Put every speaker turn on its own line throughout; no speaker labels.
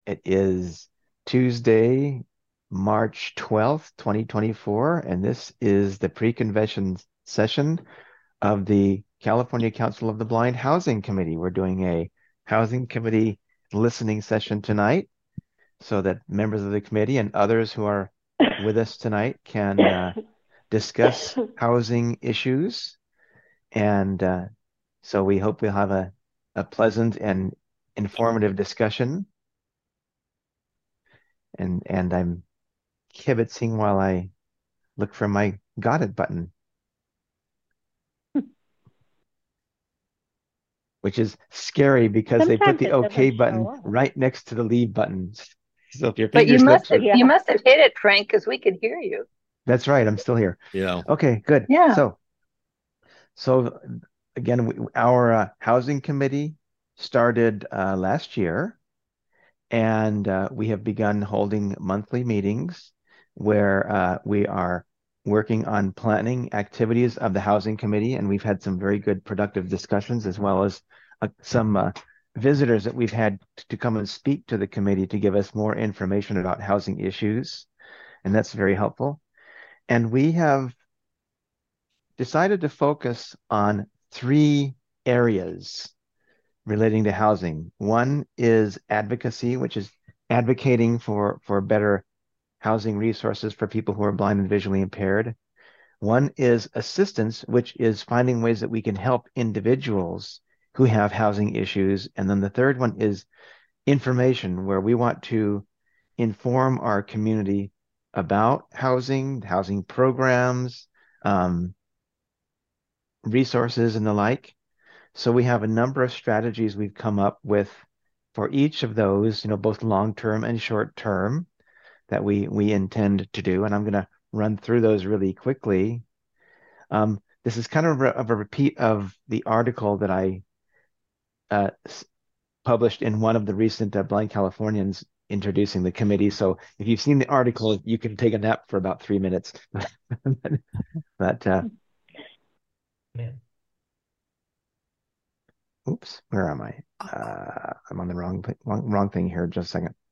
It is Tuesday, March 12th, 2024, and this is the pre-convention session of the California Council of the Blind Housing Committee. We're doing a housing committee listening session tonight so that members of the committee and others who are with us tonight can discuss housing issues. And so we hope we'll have a pleasant and informative discussion. And I'm kibitzing while I look for my got it button, which is scary because they put
Sometimes
the
it
OK
doesn't show
button
up.
right next to the leave button. So if your
But
finger slips,
you
Yeah.
must have hit it, Frank, because we could hear you.
that's right. I'm still here.
Yeah.
Okay, good.
Yeah.
So again, our housing committee started last year, and we have begun holding monthly meetings where we are working on planning activities of the housing committee, and we've had some very good productive discussions as well as some visitors that we've had to come and speak to the committee to give us more information about housing issues, and that's very helpful. And we have decided to focus on three areas relating to housing. One is advocacy, which is advocating for better housing resources for people who are blind and visually impaired. One is assistance, which is finding ways that we can help individuals who have housing issues. And then the third one is information, where we want to inform our community about housing programs, um, resources, and the like. So we have a number of strategies we've come up with for each of those, both long term and short term that we intend to do. And I'm going to run through those really quickly. This is kind of a repeat of the article that I uh, published in one of the recent Blind Californians introducing the committee. So if you've seen the article, you can take a nap for about 3 minutes. But oops, where am I? I'm on the wrong thing here. Just a second.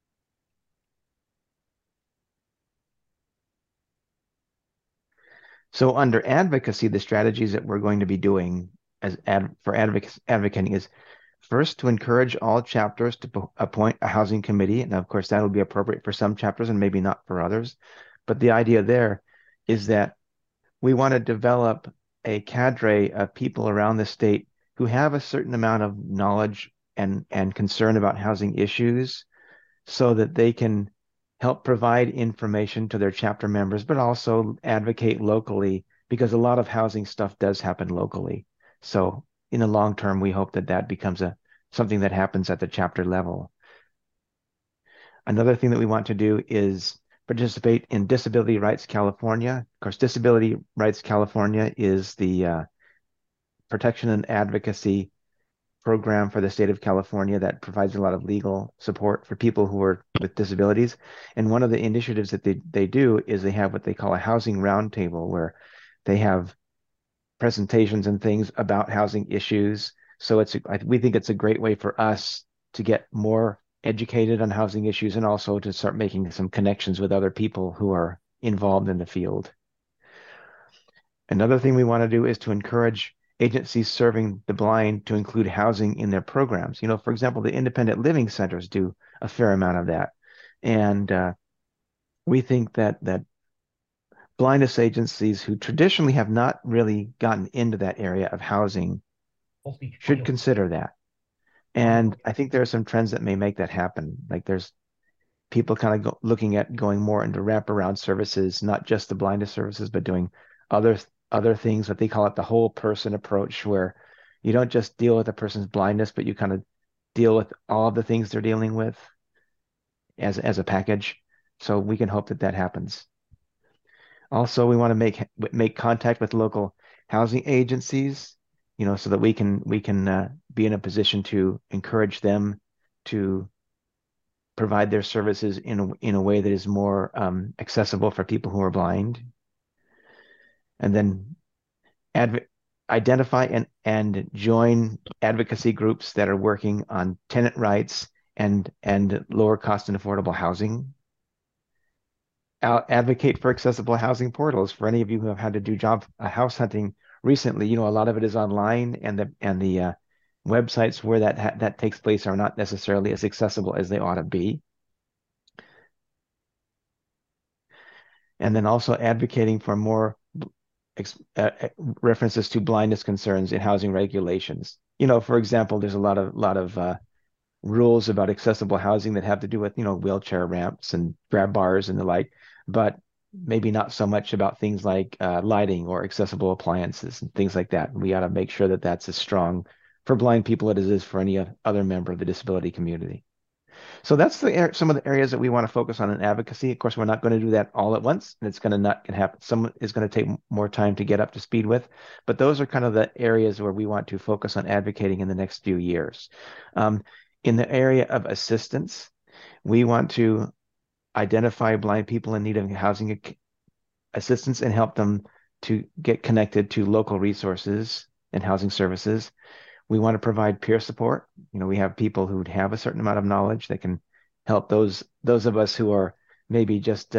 So under advocacy, the strategies that we're going to be doing for advocating is first to encourage all chapters to appoint a housing committee. And of course, that'll be appropriate for some chapters and maybe not for others. But the idea there is that we want to develop a cadre of people around the state who have a certain amount of knowledge and concern about housing issues so that they can help provide information to their chapter members, but also advocate locally because a lot of housing stuff does happen locally. So in the long term, we hope that that becomes something that happens at the chapter level. Another thing that we want to do is participate in Disability Rights California. Of course, Disability Rights California is the protection and advocacy program for the state of California that provides a lot of legal support for people who are with disabilities. And one of the initiatives that they do is they have what they call a housing roundtable where they have presentations and things about housing issues. So we think it's a great way for us to get more educated on housing issues and also to start making some connections with other people who are involved in the field. Another thing we want to do is to encourage agencies serving the blind to include housing in their programs. For example, the independent living centers do a fair amount of that. And we think that blindness agencies who traditionally have not really gotten into that area of housing should consider that. And I think there are some trends that may make that happen. Like there's people kind of looking at going more into wraparound services, not just the blindness services, but doing other other things, what they call it the whole person approach, where you don't just deal with a person's blindness, but you kind of deal with all of the things they're dealing with as a package. So we can hope that that happens. Also, we want to make contact with local housing agencies, so that we can be in a position to encourage them to provide their services in a way that is more accessible for people who are blind, and then adv identify and join advocacy groups that are working on tenant rights and lower cost and affordable housing. Advocate for accessible housing portals. For any of you who have had to do job house hunting recently, a lot of it is online, and the websites where that takes place are not necessarily as accessible as they ought to be. And then also advocating for more references to blindness concerns in housing regulations. For example, there's a lot of rules about accessible housing that have to do with, wheelchair ramps and grab bars and the like, but maybe not so much about things like lighting or accessible appliances and things like that. We ought to make sure that that's as strong for blind people as it is for any other member of the disability community. So that's some of the areas that we want to focus on in advocacy. Of course, we're not going to do that all at once, and it's going to not gonna happen. Some is going to take more time to get up to speed with, but those are kind of the areas where we want to focus on advocating in the next few years. Um, in the area of assistance, we want to identify blind people in need of housing assistance and help them to get connected to local resources and housing services. We want to provide peer support. We have people who have a certain amount of knowledge that can help those of us who are maybe just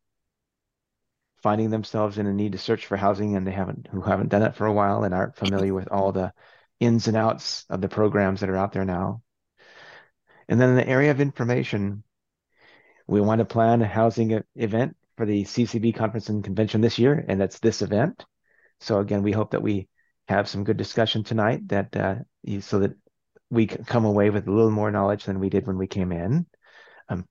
finding themselves in a need to search for housing and who haven't done it for a while and aren't familiar with all the ins and outs of the programs that are out there now. And then in the area of information, we want to plan a housing event for the CCB conference and convention this year, and that's this event. So again, we hope that we have some good discussion tonight so that we can come away with a little more knowledge than we did when we came in. Um,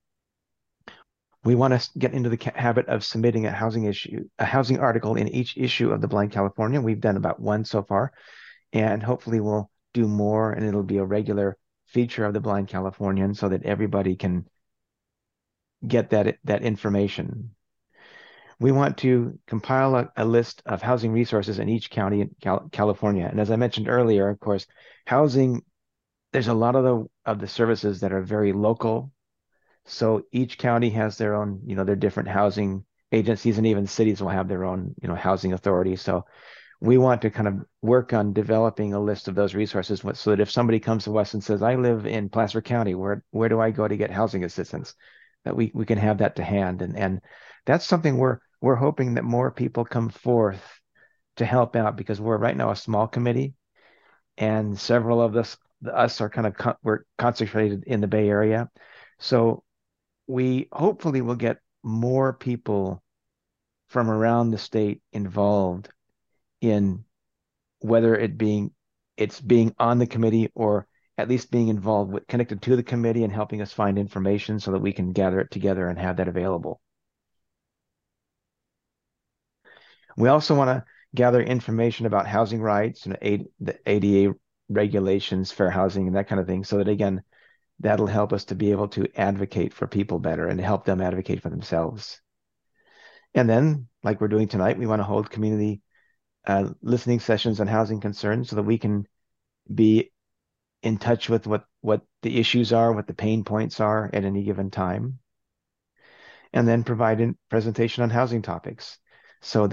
we want to get into the habit of submitting a housing article in each issue of the Blind California. We've done about one so far, and hopefully we'll do more, and it'll be a regular feature of the Blind Californian so that everybody can get that information. We want to compile a list of housing resources in each county in California. And as I mentioned earlier, of course, housing, there's a lot of the services that are very local. So each county has their own, their different housing agencies, and even cities will have their own, housing authority. So we want to kind of work on developing a list of those resources so that if somebody comes to us and says, I live in Placer County, where do I go to get housing assistance? That we can have that to hand. And that's something we're hoping that more people come forth to help out, because we're right now a small committee, and several of us are kind of we're concentrated in the Bay Area. So we hopefully will get more people from around the state involved in whether it's being on the committee, or at least being involved with, connected to the committee and helping us find information so that we can gather it together and have that available. We also want to gather information about housing rights and the ADA regulations, fair housing, and that kind of thing, so that again, that'll help us to be able to advocate for people better and help them advocate for themselves. And then, like we're doing tonight, we want to hold community listening sessions on housing concerns so that we can be in touch with what the issues are, what the pain points are at any given time, and then provide a presentation on housing topics. So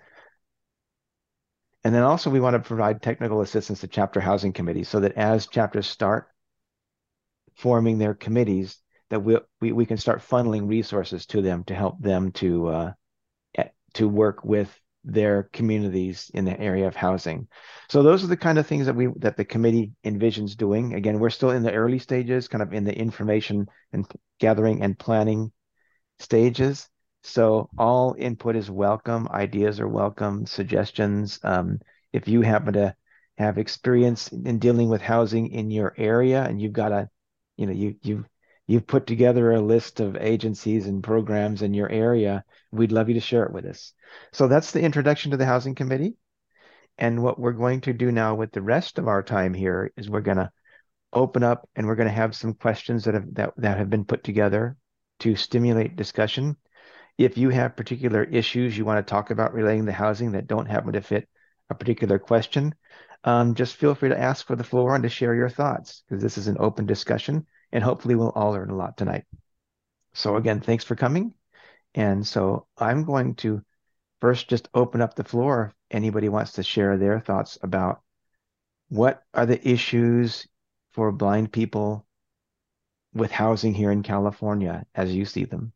and then also we want to provide technical assistance to chapter housing committees so that as chapters start forming their committees, that we can start funneling resources to them to help them to work with their communities in the area of housing. So those are the kind of things that the committee envisions doing. Again, we're still in the early stages, kind of in the information and gathering and planning stages. So all input is welcome, ideas are welcome, suggestions. If you happen to have experience in dealing with housing in your area, and you've got you've put together a list of agencies and programs in your area, we'd love you to share it with us. So that's the introduction to the Housing Committee. And what we're going to do now with the rest of our time here is we're going to open up, and we're going to have some questions that have been put together to stimulate discussion. If you have particular issues you want to talk about relating to housing that don't happen to fit a particular question, just feel free to ask for the floor and to share your thoughts, because this is an open discussion, and hopefully we'll all learn a lot tonight. So again, thanks for coming. And so I'm going to first just open up the floor if anybody wants to share their thoughts about what are the issues for blind people with housing here in California as you see them.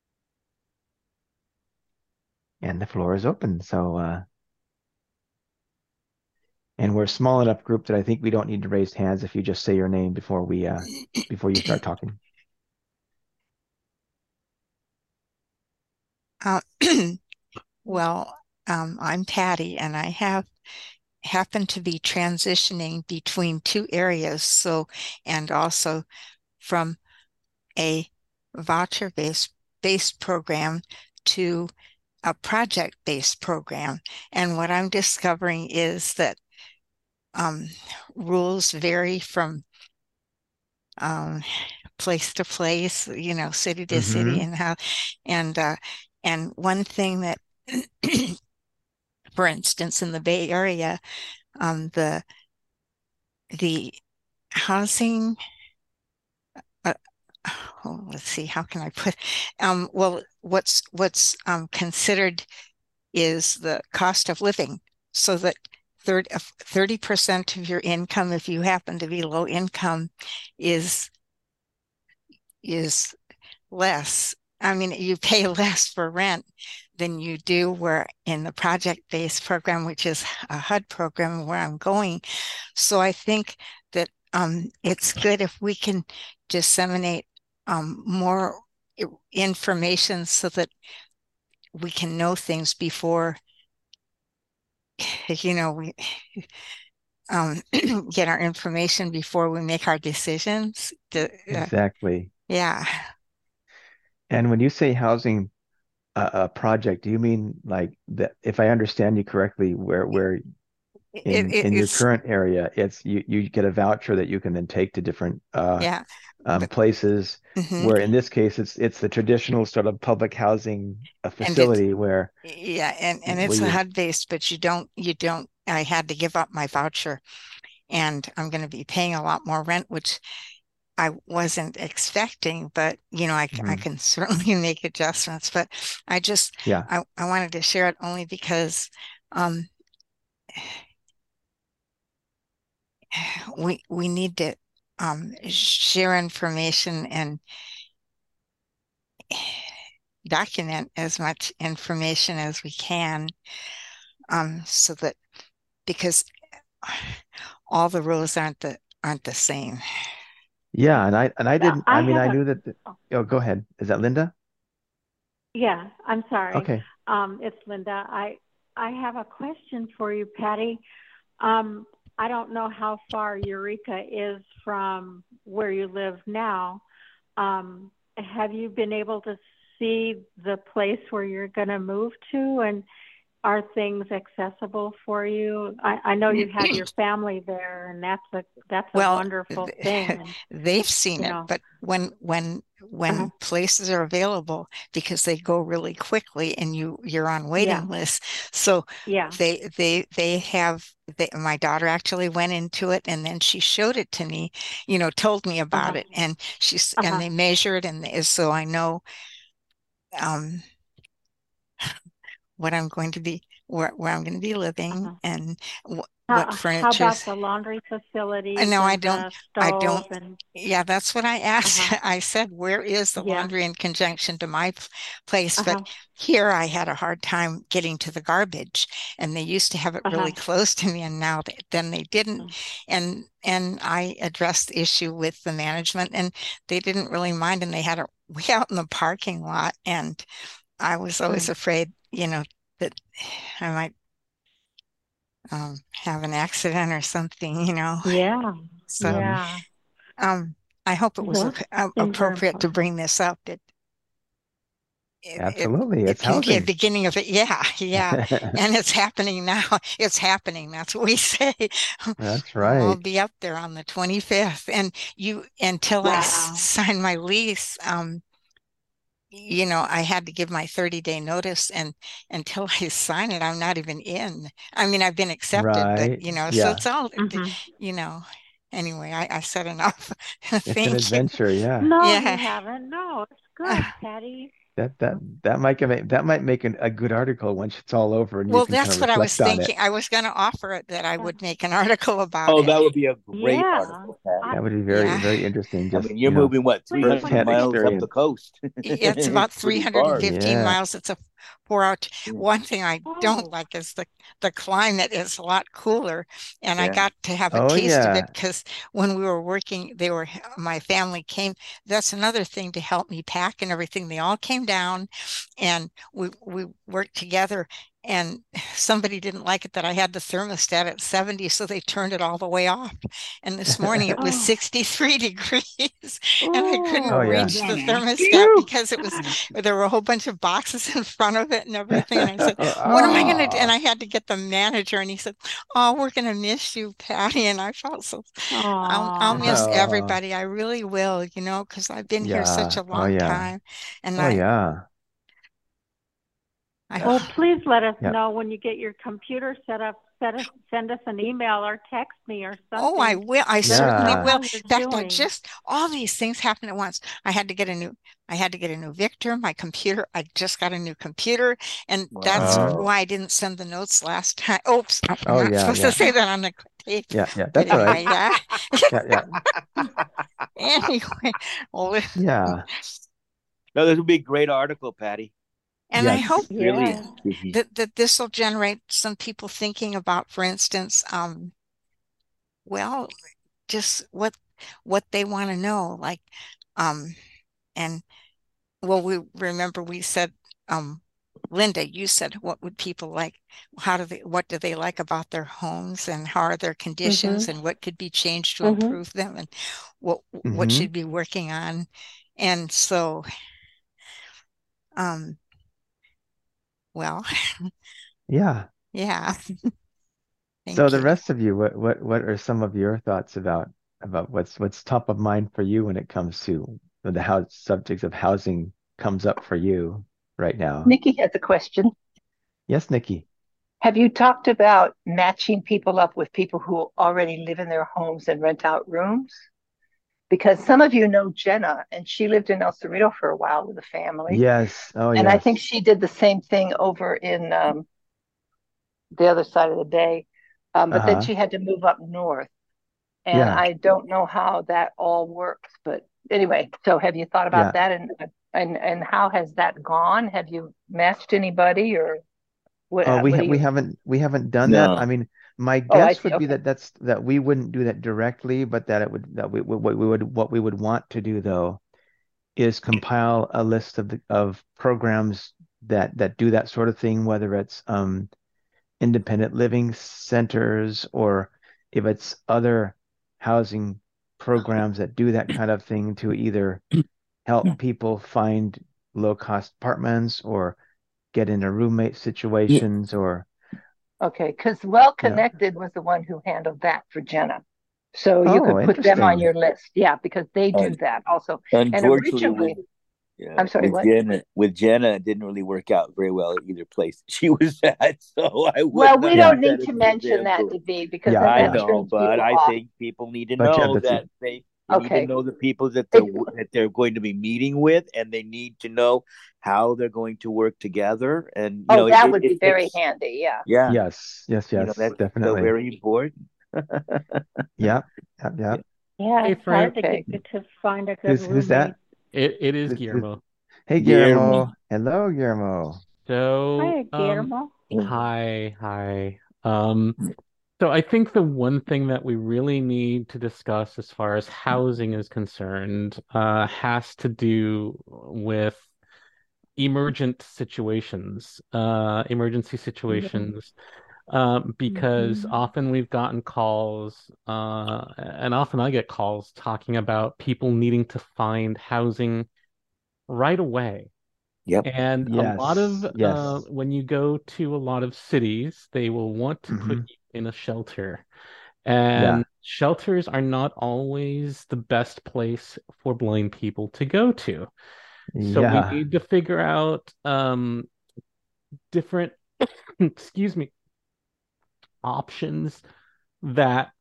And the floor is open. So, and we're a small enough group that I think we don't need to raise hands if you just say your name before you start talking.
Uh, well, I'm Patty, and I have happened to be transitioning between two areas. So, and also from a voucher based program to a project-based program. And what I'm discovering is that um, rules vary from um, place to place, city to city,
Hmm.
and how, and one thing that, for instance, in the Bay Area, um, the the housing, uh, oh, let's see, how can I put, well, what's considered is the cost of living, so that 30% of your income, if you happen to be low income, is is less. I mean, you pay less for rent than you do where in the project-based program, which is a HUD program where I'm going. So I think that it's good if we can disseminate more information so that we can know things before, we get our information before we make our decisions.
Exactly.
Yeah.
And when you say housing project, do you mean like that? If I understand you correctly, where in your
It's
current area, it's you get a voucher that you can then take to different
yeah, but
places.
mhm.
Where in this case, it's the traditional sort of public housing
And it's
facility
yeah, and
where
it's a
you.
HUD based, but you don't. I had to give up my voucher, and I'm going to be paying a lot more rent, which I wasn't expecting, but I
Mhm.
can certainly make adjustments. But I just
Yeah.
I wanted to share it only because um, we need to share information and document as much information as we can, so that, because all the rules aren't the same.
Yeah, and I
Yeah,
didn't.
I
I mean,
have
I
a,
knew that.
oh,
Oh, go ahead. Is that Linda?
yeah, I'm sorry.
Okay.
It's Linda. I have a question for you, Patty. Um, I don't know how far Eureka is from where you live now. Have you been able to see the place where you're going to move to, and are things accessible for you? I know you have your family there, and that's a
Well,
wonderful thing. And
they've seen
you
it,
know,
but
uh,
when places are available, because they go really quickly and you're on
yeah,
waiting lists. So
yeah,
they have my daughter actually went into it, and then she showed it to me, told me about
uh-huh,
it, and and
uh-huh,
they measured, and so I know um what I'm going to be where I'm going to be living,
uh-huh.
and what
How
furnitures.
about the laundry facilities
No,
and the
I
stove
don't.
and
Yeah, that's what I asked.
uh-huh,
I said, where is the
yeah,
laundry in conjunction to my place? But
uh-huh,
here I had a hard time getting to the garbage, and they used to have it really
uh-huh,
close to me, and now then they didn't.
uh-huh,
And I addressed the issue with the management, and they didn't really mind, and they had it way out in the parking lot, and I was always
mm.
afraid, that I might have an accident or something,
Yeah,
So,
Hmm.
yeah.
um, I hope it was
Those things are
appropriate to
important.
bring this up. It
Absolutely.
it
It's
can be a
housing.
beginning of it. Yeah, yeah. And it's happening now. It's happening. That's what we say.
That's
I'll
right.
be up there on the 25th. And until I
Wow.
sign my lease, I had to give my 30-day notice, and until I sign it, I'm not even in. I mean, I've been accepted, but
Right.
so
Yeah.
it's all,
Hmm.
you know, anyway, I said enough.
It's an
Thank you.
adventure. Yeah.
No, you
Yeah.
haven't. No, it's good, Patty.
that might make a good article once it's all over and you
Well,
can kind
that's
of
what I was
reflect on it.
thinking. I was going to offer it that I would make an article about
Oh,
it.
that would be a great
Yeah.
article, Patty.
That would be very,
Yeah.
very interesting.
I
Just,
mean, you're moving what,
Please put
300
firsthand
miles up the
experience.
coast.
It's about
It's pretty far.
315
Yeah.
miles. It's a 4 hour.
Yeah.
One thing I don't
Oh,
like is the climate is a lot cooler, and I
Yeah.
got to have a
Oh
taste of it
yeah.
because when we were working, my family came. That's another thing to help me pack and everything. They all came down, and we worked together. And somebody didn't like it that I had the thermostat at 70, so they turned it all the way off. And this morning it was
oh,
63 degrees, and I couldn't
Oh
oh,
yeah.
reach the
Jenna.
thermostat
Phew.
because there were a whole bunch of boxes in front of it and everything. And I said, what am I going to do? And
Oh,
I had to get the manager, and he said, oh, we're going to miss you, Patty. And I felt so, I'll miss
oh.
oh,
everybody. I really will, because I've been here such
yeah.
a
Oh
long
yeah.
time. And
Oh yeah.
I,
Well, please let us
Yeah.
know when you get your computer set up. Send us an email or text me or
oh, I
something.
will. I
Let us
certainly
know
Yeah.
will.
how
In
you're
fact,
doing.
all these things happened at once. I had to get a new Victor, my computer. I just got a new computer, and that's
Hmm.
Wow.
why I didn't send the notes last time. Oops, I'm
Oh
not
yeah.
supposed to
Yeah.
say that on the tape.
Yeah. Yeah.
But
That's all right.
anyway, yeah.
Yeah. Yeah.
Anyway, well,
Yeah.
No, this would be a great article, Patty.
and I
Yes.
hope
Really.
Yeah.
that this will generate some people thinking about, for instance, well, just what they want to know, like, um, and well, we said, Linda, you said, what would people like? What do they like about their homes, and how are their conditions,
Mm-hmm.
and what could be changed to
Mm-hmm.
improve them, and what
Hmm.
should be working on? And so, um, well,
Yeah.
yeah,
So
thank
the
you.
rest of you, what are some of your thoughts about what's top of mind for you when it comes to when the house subjects of housing comes up for you right now?
Nikki has a question.
Yes, Nikki.
Have you talked about matching people up with people who already live in their homes and rent out rooms? Because some of you know Jenna, and she lived in El Cerrito for a while with a family.
Yes. Oh,
And I think
yes.
she did the same thing over in the other side of the bay. But then
Uh-huh.
she had to move up north. And
Yeah.
I don't know how that all works. But anyway, so have you thought about
Yeah.
that? And how has that gone? Have you matched anybody or what do you?
We haven't done that. I
No.
mean, my
Oh, I
guess
see.
would be
Okay.
that we wouldn't do that directly, but that it would that what we would want to do though is compile a list of programs that do that sort of thing, whether it's independent living centers or if it's other housing programs that do that kind of thing to either help people find low cost apartments or get into roommate
Yeah.
situations or
Okay. Because Well
you know.
Connected was the one who handled that for Jenna. So you
Oh,
could put them on
interesting.
your list. Yeah, because they do
Un
that also. And
Unfortunately,
originally, I'm sorry, what?
with Jenna, it didn't really work out very well at either place she was at. So I
Well,
wouldn't
we
have
Yeah,
don't
used that
need
as
to
an
mention that,
example.
David, because
yeah,
then
I
that
yeah.
know,
turns
but
people
I
off.
think people need to
But yeah,
know
that's
that they need to
Okay.
know the people
It,
that they're going to be meeting with, and they need to know how they're going to work together. And
oh, that would be very handy. Yeah.
yeah,
yes, yes, yes,
that's so
definitely.
very important.
Yeah, yeah, yeah.
Yeah.
It's hard
Frank.
Okay.
to find a good
Who's that?
roommate.
It is
Who's
Guillermo.
Hey
Guillermo.
Guillermo. Hello, Guillermo.
So,
Hi, Guillermo.
hi. So I think the one thing that we really need to discuss as far as housing is concerned, has to do with emergency situations, because
Mhm.
often we've gotten calls, and often I get calls talking about people needing to find housing right away.
Yep.
And a lot of
Yes, yes.
when you go to a lot of cities, they will want to put
Hmm.
you in a shelter. And
Yeah,
shelters are not always the best place for blind people to go to. So we
yeah,
need to figure out different, excuse me, options that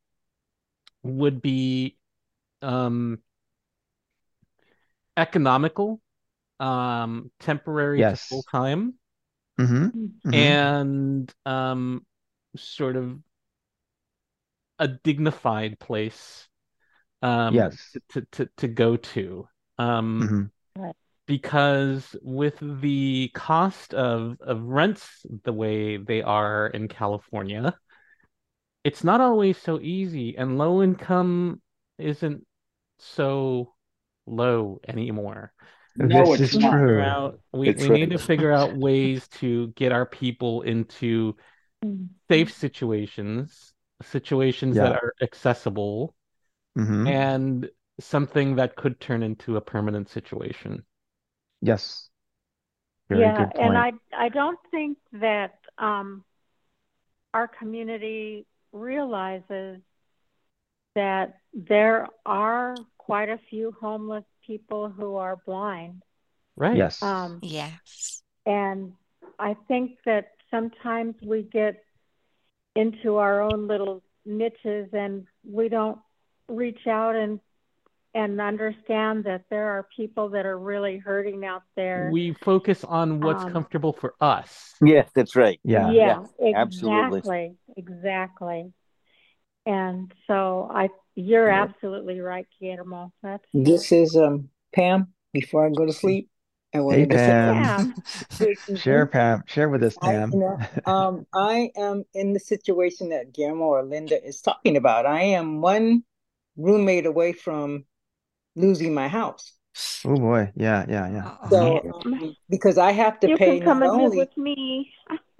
would be um, economical, temporary to
Yes.
full-time,
Mm-hmm.
and sort of a dignified place
Yes.
to go to.
Mm-hmm.
Right.
Because with the cost of rents the way they are in California, it's not always so easy, and low income isn't so low anymore.
No,
This
We
it's
is
need to
not.
figure
true.
out we,
That's
we need
right.
to figure out ways to get our people into safe situations that
Yeah.
are accessible,
Mm-hmm.
and something that could turn into a permanent situation.
Yes. Very
Yeah,
good
and
point.
I don't think that our community realizes that there are quite a few homeless people who are blind.
Right.
Yes.
Yes.
And I think that sometimes we get into our own little niches and we don't reach out and understand that there are people that are really hurting out there.
We focus on what's
Um,
comfortable for us.
Yes, that's right.
Yeah.
yeah,
Absolutely.
exactly. And so you're
Yeah.
absolutely right, Guillermo. That's
This is Pam. Before I go to sleep, I
Hey,
wanted to say
Pam.
yeah.
Share, Pam. Share with us,
I,
Pam.
you know, I am in the situation that Guillermo or Linda is talking about. I am one roommate away from losing my house.
Oh boy. Yeah. Yeah. Yeah.
Uh-oh.
So, because I have to
You
pay
can come
not
and live
only
with me.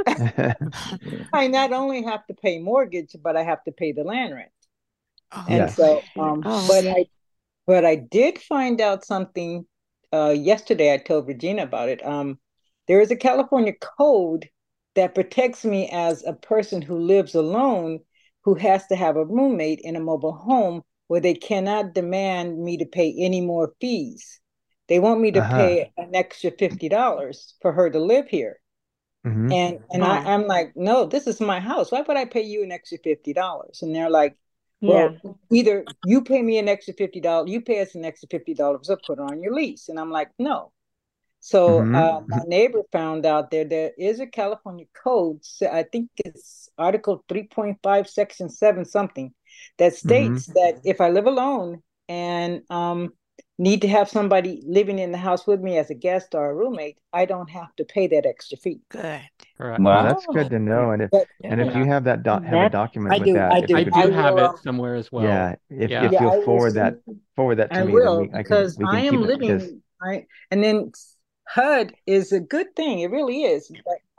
I not only have to pay mortgage, but I have to pay the land rent.
Oh,
And
Yes.
so,
Oh,
but I did find out something yesterday. I told Regina about it. There is a California code that protects me as a person who lives alone, who has to have a roommate in a mobile home, where they cannot demand me to pay any more fees. They want me to
Uh-huh.
pay an extra $50 for her to live here.
Mm-hmm.
And
oh,
I'm like, no, this is my house. Why would I pay you an extra $50? And they're like,
yeah.
well, either you pay me an extra $50, you pay us an extra $50, or put it on your lease. And I'm like, no. So
Mm-hmm.
my neighbor found out there is a California code. So I think it's Article 3.5, Section 7 something, that
Mm-hmm.
states that if I live alone and need to have somebody living in the house with me as a guest or a roommate, I don't have to pay that extra fee.
good.
Correct.
Well,
Wow.
that's good to know. And
But
if
Yeah.
you have that have a
That's
document
I
with
do,
that, if
I
you
I
could,
do have
will.
it somewhere as well.
yeah, if
Yeah.
you'll
I will
forward that to
I
me, then
will, because
we
I
can keep
am
it because
living, and then HUD is a good thing. It really is.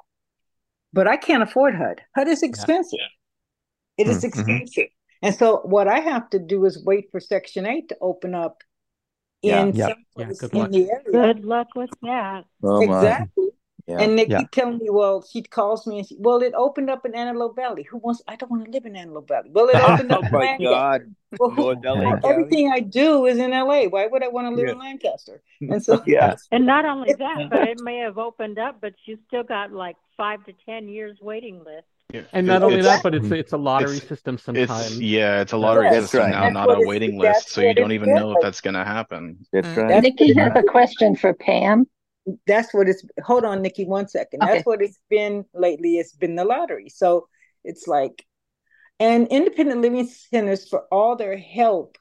But I can't afford HUD. HUD is
Yeah.
expensive. It is
mm-hmm.
expensive. And so what I have to do is wait for Section 8 to open up
Yeah.
in
Yep.
some
Yeah.
place
Good
in
luck.
the area.
good luck with that.
Oh my.
Exactly.
Yeah.
And they
Yeah.
keep telling me, well, she calls me and well, it opened up in Antelope Valley. I don't want to live in Antelope Valley. Well, it opened up
Oh
in
my
Lancaster.
God.
Well,
North LA County.
everything I do is in LA. Why would I want to live
Yeah.
in Lancaster? And so
Yeah.
And not only that, but it may have opened up, but you still got like 5 to 10 years waiting list.
Yeah,
And not only that, but
Mhm.
it's a lottery
it's
system
it's
sometimes.
it's a
So
lottery
yes,
That's
system
right.
now,
that's
not
what
a
it's
waiting list,
that's
so you
what
don't
it's
even
been
know if
like.
that's going to happen.
That's
yeah.
right.
That's
Nikki has a question for Pam.
that's what it's hold on, Nikki, 1 second. That's
Okay.
what it's been lately. It's been the lottery. So it's like, and independent living centers, for all their help,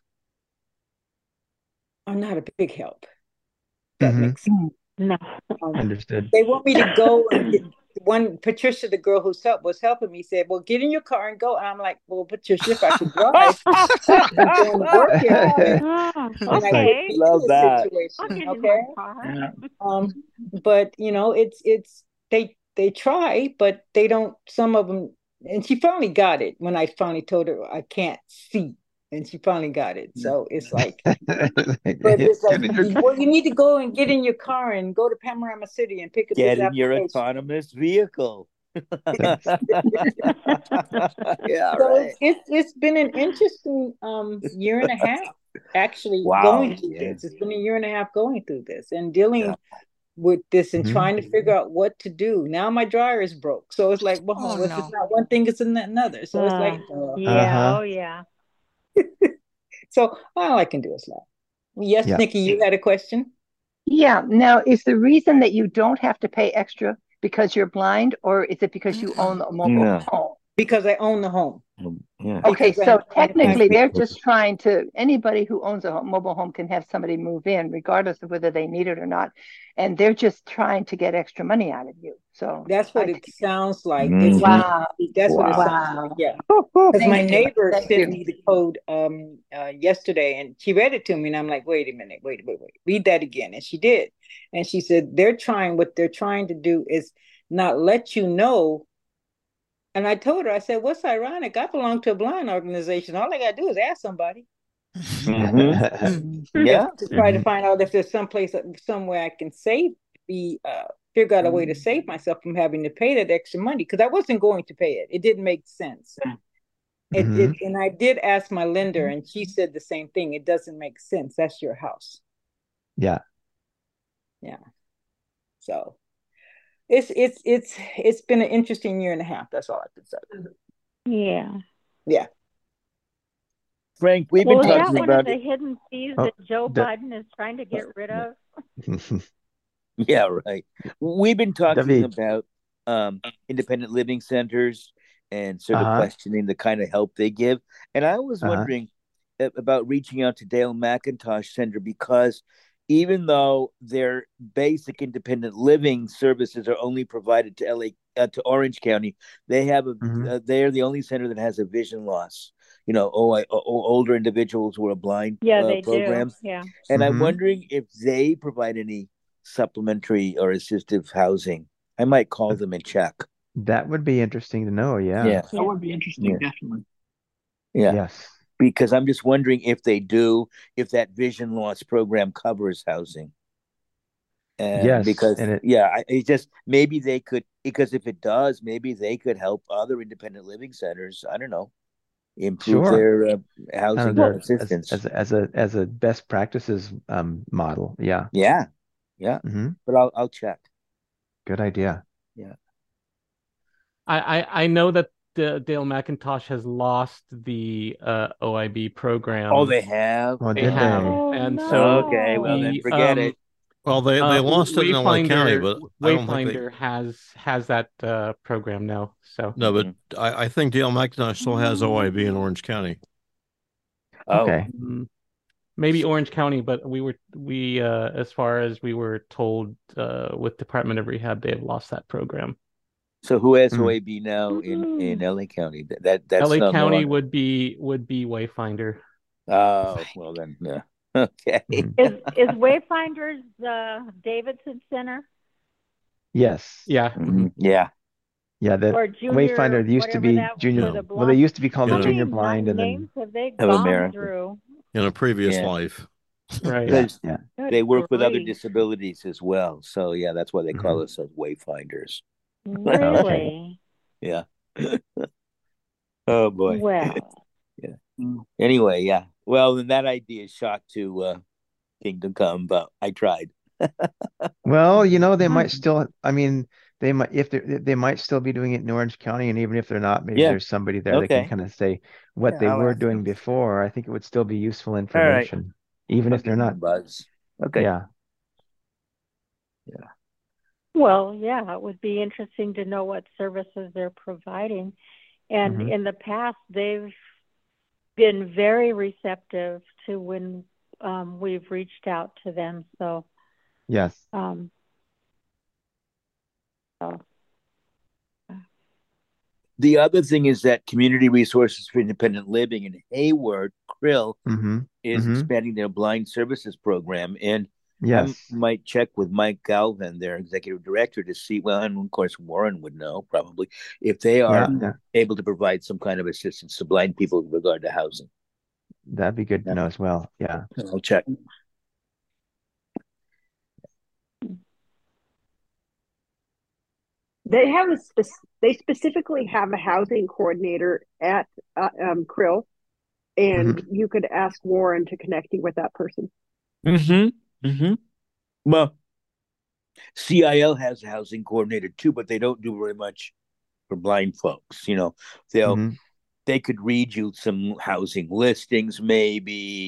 are not a big help. That
Mm-hmm.
makes sense.
No.
Understood.
They want me to go and get one. Patricia, the girl who was helping me, said, well, get in your car and go. And I'm like, well, Patricia, if I could drive, I'm going to work every day.
Oh,
And I
okay.
could be in
Love
this
that.
I'll
situation,
give you
okay?
my car.
But it's they try, but they don't. Some of them, and she finally got it when I finally told her I can't see, and she finally got it. So it's like, but it's like, well, you need to go and get in your car and go to Panorama City and pick up
Get
this
in your
application.
autonomous vehicle.
That's-
Yeah,
So
right.
it's been an interesting year and a half actually
Wow.
going through
Yeah.
this. It's been a year and a half going through this and dealing
Yeah.
with this and
Mhm.
trying to figure out what to do. Now my dryer is broke. So it's like, well,
Oh,
if
no.
it's not one thing, it's another. So it's like,
Yeah,
Uh-huh.
oh yeah.
so all I can do is laugh. Yes,
Yeah.
Nikki, you had a question?
Yeah. Now, is the reason that you don't have to pay extra because you're blind, or is it because you own a mobile
Yeah.
home?
Because I own the home.
Yeah.
Okay,
Because
so
I
technically
pay.
they're just trying to, anybody who owns a mobile home can have somebody move in regardless of whether they need it or not. And they're just trying to get extra money out of you. So
That's what it sounds like.
Mhm.
wow.
That's what it
Wow.
sounds like.
Wow.
Yeah. Because my
Thank you.
neighbor
Thank
sent
you.
me the code yesterday, and she read it to me, and I'm like, wait a minute, wait, read that again. And she did. And she said what they're trying to do is not let you know. And I told her, I said, what's ironic? I belong to a blind organization. All I gotta do is ask somebody
Mhm. Yeah.
to try to
Mhm.
find out if there's somewhere I can figure out a way to save myself from having to pay that extra money, because I wasn't going to pay it. It didn't make sense.
Mhm.
And I did ask my lender, and she said the same thing. It doesn't make sense. That's your house.
Yeah.
Yeah. So it's been an interesting year and a half. That's all I can say.
Yeah.
Yeah.
Frank, we've
Well,
been
is
Thank
that
talking
you.
one of
about
the
it.
hidden fees
Oh,
that Joe
the
Biden is trying to get rid of?
Yeah, right. We've been talking
David.
about independent living centers and sort of
Uh-huh.
questioning the kind of help they give. And I was
Uh-huh.
wondering about reaching out to Dale McIntosh Center, because even though their basic independent living services are only provided to LA to Orange County,
Mhm.
they are the only center that has a vision loss. Older individuals who are blind
Yeah, they do.
program.
Yeah.
And I'm
Mhm.
wondering if they provide any supplementary or assistive housing. I might call them and check.
That would be interesting to know. Yeah.
Yeah,
That would be interesting,
yeah,
definitely.
yeah.
Yes.
Because I'm just wondering if they do, if that vision loss program covers housing.
Yes.
Because
And it
it just maybe they could, because if it does, maybe they could help other independent living centers. I don't know, improve
sure.
their
Kind of
housing
Well,
the as
assistance.
as a best practices model. Yeah.
Yeah, yeah.
Hmm.
But I'll check.
Good idea.
Yeah.
I know that Dale McIntosh has lost the OIB
Oh,
program.
they have.
Well,
They
did
have,
they?
oh
and so
Okay, well then
the
no.
forget it.
Well, they lost it in LA County, but I don't think they.
Wayfinder has that program now. So
No, but
Mhm.
I think Dale McIntosh still has OIB in Orange County.
Oh,
Okay.
maybe Orange County, but we as far as we were told with Department of Rehab, they have lost that program.
so who has
Mm.
OAB now in
Mm.
LA County? That's
LA
no
County
longer.
would be Wayfinder.
Oh, well then, yeah. Okay.
Mhm.
Is Wayfinders the Davidson Center
Yes.
Yeah.
Yeah.
Yeah. The
or Junior,
Wayfinder used to
whatever
be
that
junior.
for the
Yeah,
Well, they
blind?
used to be called
in
the
How
a
many
junior blind, and
names
then
have they
Of
gone
America.
through?
in a previous
Yeah.
life.
Right.
yeah,
Because
yeah.
Good
they work with other
grief.
disabilities as well. So yeah, that's why they
Hmm.
call us wayfinders.
Okay.
Really?
Yeah. Oh boy.
Well,
Yeah. Anyway, yeah. Well, then that idea shot to Kingdom Come, but I tried.
Well, they might still. I mean, they might if they might still be doing it in Orange County, and even if they're not, maybe
Yeah.
there's somebody there that can
Okay.
kind of say what
Yeah,
they
I'll
were
ask
doing
them.
before. I think it would still be useful
All right.
information, even
I'll
if they're
give them a
not.
buzz. Okay.
Yeah.
Yeah.
well, yeah, it would be interesting to know what services they're providing. And
Hmm.
in the past, they've been very receptive to when we've reached out to them. So,
Yes.
um, so
The other thing is that Community Resources for Independent Living in Hayward, Krill,
Hmm.
is
Hmm.
expanding their blind services program. And I
Yes.
might check with Mike Galvin, their executive director, to see, well, and of course, Warren would know probably, if they
Yeah.
are
Yeah.
able to provide some kind of assistance to blind people with regard to housing.
That'd be good to
Yeah.
know as well. Yeah.
I'll check.
They specifically have a housing coordinator at Krill,
Hmm.
and you could ask Warren to connect you with that person.
Mm-hmm. Mm-hmm. Well, CIL has a housing coordinator too, but they don't do very much for blind folks.
Hmm.
They could read you some housing listings, maybe,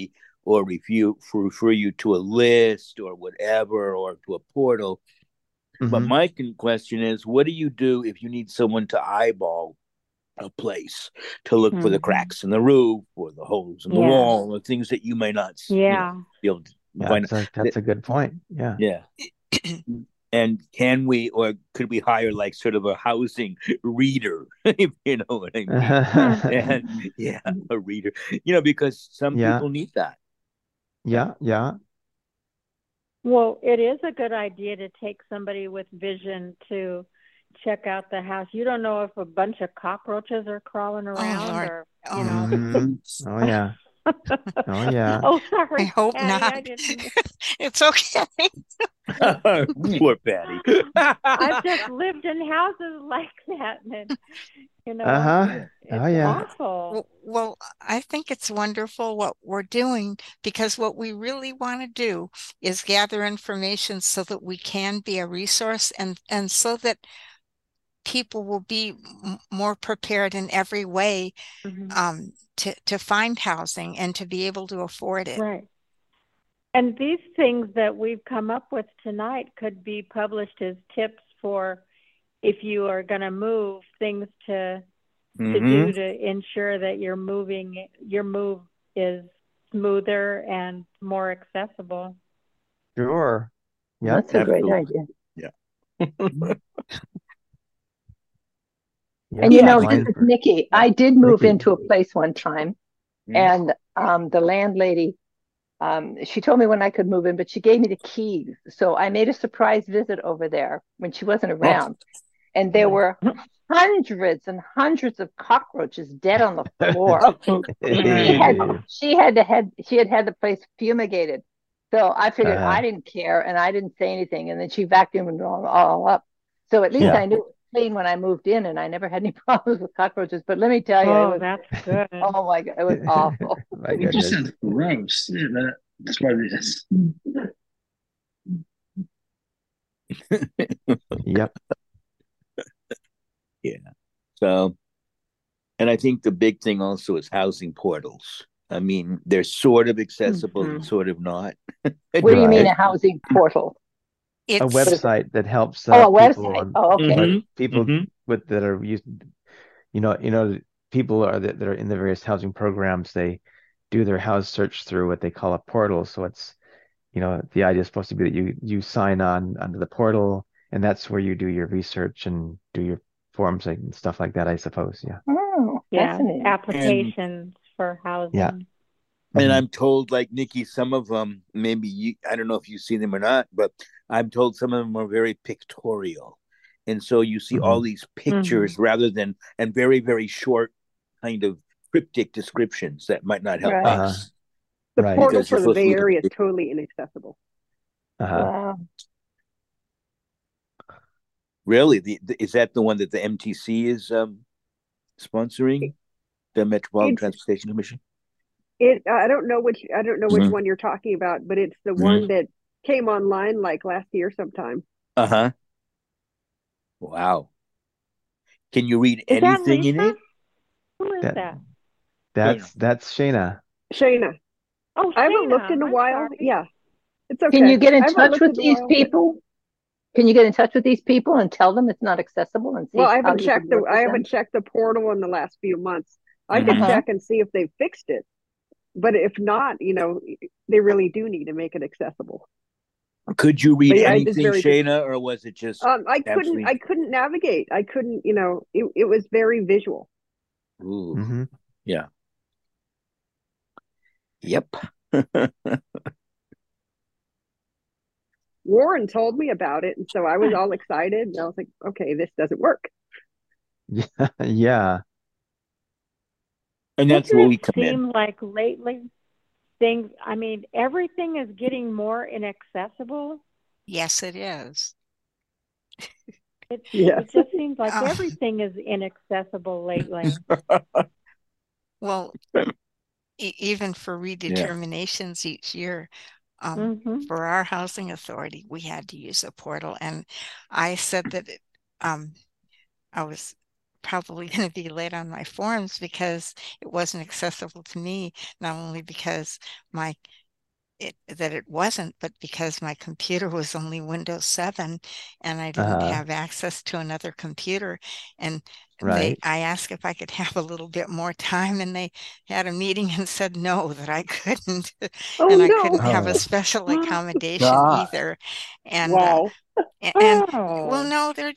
or refer you to a list or whatever, or to a portal. But my question is, what do you do if you need someone to eyeball a place, to look for the cracks in the roof or the holes in the wall, or things that you may not be able to find?
That's a good point.
Yeah. And can we, or could we hire like sort of a housing reader, if you know what I mean? And, a reader, because some people need that.
Yeah.
Well, it is a good idea to take somebody with vision to check out the house. You don't know if a bunch of cockroaches are crawling around, or
oh no.
Oh yeah. Oh yeah.
Oh, sorry.
I hope
Patty,
not. It's okay.
Poor Patty.
I've just lived in houses like that, and it's awful.
Well, I think it's wonderful what we're doing, because what we really want to do is gather information so that we can be a resource, and so that people will be more prepared in every way to find housing and to be able to afford it.
Right. And these things that we've come up with tonight could be published as tips for if you are going to move, things to do to ensure that your move is smoother and more accessible.
Sure.
Yeah, that's a great idea.
Yeah.
And this is Nikki. I did move into a place one time, and the landlady, she told me when I could move in, but she gave me the keys. So I made a surprise visit over there when she wasn't around, and there were hundreds and hundreds of cockroaches dead on the floor. She had had the place fumigated. So I figured I didn't care, and I didn't say anything, and then she vacuumed it all up. So at least I knew it was clean when I moved in, and I never had any problems with cockroaches. But let me tell you,
that's good.
Oh my God, it was awful.
It just sounds gross. Yeah, that's what it is.
Yep.
Yeah. So, and I think the big thing also is housing portals. I mean, they're sort of accessible and sort of not.
What do you mean a housing portal?
It's a website that helps
a website.
People that are used, people that are in the various housing programs, they do their house search through what they call a portal. So it's, the idea is supposed to be that you sign on under the portal, and that's where you do your research and do your forms and stuff like that, I suppose. Yeah.
Oh, fascinating.
Applications for housing.
Yeah.
And I'm told, like Nikki, some of them, I don't know if you've seen them or not, but I'm told some of them are very pictorial. And so you see all these pictures rather than, and very, very short kind of cryptic descriptions that might not help us.
The portal for the Bay Area is totally inaccessible.
Wow.
Really? Is that the one that the MTC is sponsoring? The Metropolitan Transportation Commission?
I don't know which one you're talking about, but it's the one that came online like last year sometime.
Wow. Can you read anything in it?
Who is that?
That's Shayna.
Shayna.
Oh, Shayna.
I haven't looked in a while.
Sorry.
Yeah. It's okay.
Can you get in touch with these people? Can you get in touch with these people and tell them it's not accessible and see?
Well, I haven't checked the portal in the last few months. I can check and see if they've fixed it. But if not, they really do need to make it accessible.
Could you read anything, Shayna, or was it just?
I couldn't navigate. I couldn't. It was very visual.
Ooh. Yeah. Yep.
Warren told me about it, and so I was all excited. And I was like, "Okay, this doesn't work."
Yeah.
And that's where we come in.
Seem like lately everything is getting more inaccessible.
Yes, it is.
It just seems like everything is inaccessible lately.
Well, even for redeterminations each year, for our housing authority, we had to use a portal, and I said that I was probably going to be late on my forms because it wasn't accessible to me, not only because it wasn't, but because my computer was only Windows 7 and I didn't have access to another computer. And
Right.
I asked if I could have a little bit more time, and they had a meeting and said no, that I couldn't.
Oh,
and I
no.
couldn't have a
Oh,
special accommodation
God.
either. And
Wow.
well,
Oh,
no, they're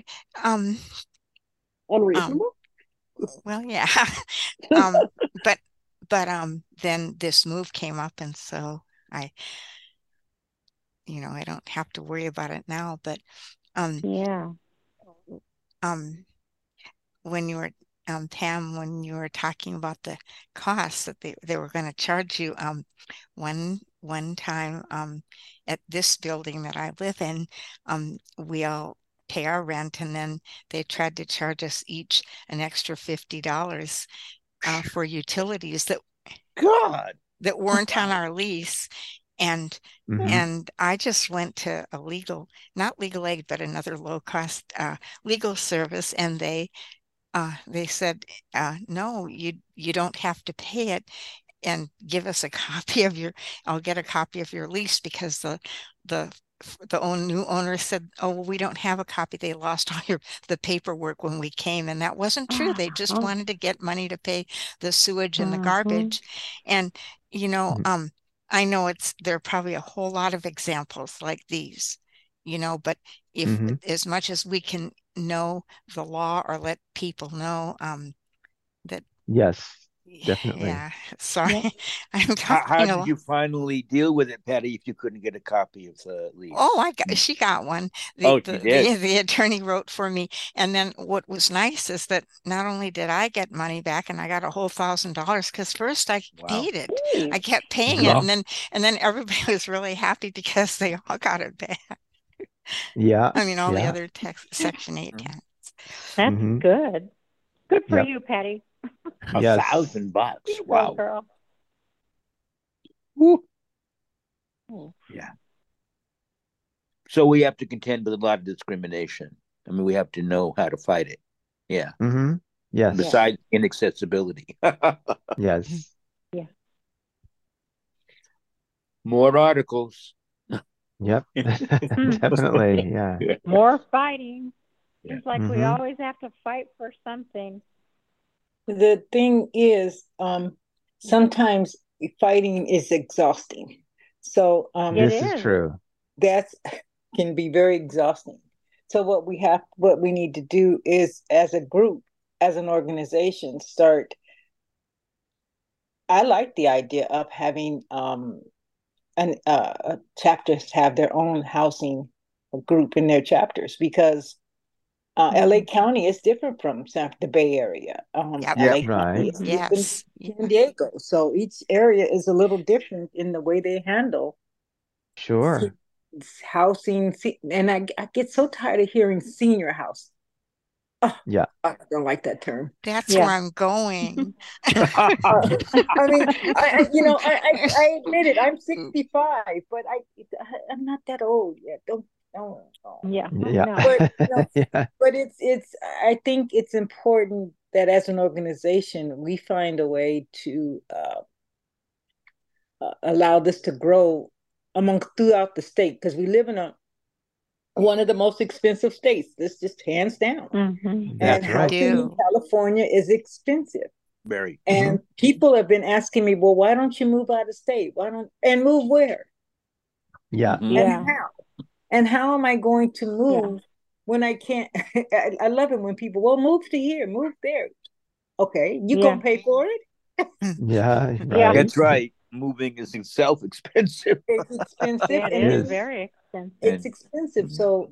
Unreasonable.
well, yeah. But then this move came up, and so I don't have to worry about it now. But
yeah.
when you were Pam, when you were talking about the costs that they were going to charge you, one time at this building that I live in, we all pay our rent, and then they tried to charge us each an extra $50 for utilities
God.
that weren't on our lease. And
mhm.
I just went to not legal aid, but another low cost legal service, and they said, no, you don't have to pay it, and give us a copy of I'll get a copy of your lease, because the new owner said, oh, well, we don't have a copy. They lost all the paperwork when we came. And that wasn't true. They just
Oh.
wanted to get money to pay the sewage and the
Mhm.
garbage. And,
Mm.
I know there are probably a whole lot of examples like these, but if
Mhm.
as much as we can know the law or let people know, that,
Yes, definitely.
yeah, sorry,
Yeah.
I'm
How
talking a
did
lot.
you finally deal with it, Patty, if you couldn't get a copy of the lease?
Oh, she got one.
Oh, she did.
The attorney wrote for me. And then what was nice is that not only did I get money back, and I got a whole $1,000, because first I
Wow.
paid it.
Ooh.
I kept paying it, and then everybody was really happy because they all got it back.
Yeah,
I mean, all the
yeah.
other Section 8
Mhm.
tenants.
That's
Mhm.
good. Good for
Yep.
you, Patty.
Yes.
$1,000.
You go,
Wow.
girl.
Woo.
Mm.
Yeah. So we have to contend with a lot of discrimination. I mean, we have to know how to fight it. Yeah.
Mhm. Yes.
Besides inaccessibility.
Yes.
Yeah.
More articles.
Yep. Definitely. Yeah.
More fighting.
Yeah.
Seems like we
Mhm.
always have to fight for something.
The thing is, sometimes fighting is exhausting. So
It
This is
is.
true.
that's can be very exhausting. So what we need to do is, as a group, as an organization, start. I like the idea of having chapters have their own housing group in their chapters, because LA County is different from the Bay Area.
Yep.
Yeah.
LA County
Right.
is different
Yes.
from San Diego. So each area is a little different in the way they handle
Sure.
housing. And I get so tired of hearing senior house. Oh,
Yeah.
I don't like that term.
That's
Yeah.
where I'm going.
I mean, I admit it. I'm 65, but I'm not that old yet. Don't.
Yeah.
Yeah.
No.
But
Yeah.
but it's I think it's important that as an organization we find a way to allow this to grow throughout the state, because we live in one of the most expensive states. This just hands down.
Mm-hmm.
And
That's
We
right.
housing in
do.
California is expensive.
Very.
And people have been asking me, well, why don't you move out of state? And move where?
Yeah.
Mhm.
Yeah.
And how? And how am I going to move when I can't? I love it when people, well, move to here, move there. Okay, you
Yeah.
gonna pay for it?
Yeah.
Yeah.
Right.
That's right. Moving is expensive.
It's expensive,
It
and
It
is
then
is.
very expensive.
it's
And
expensive. So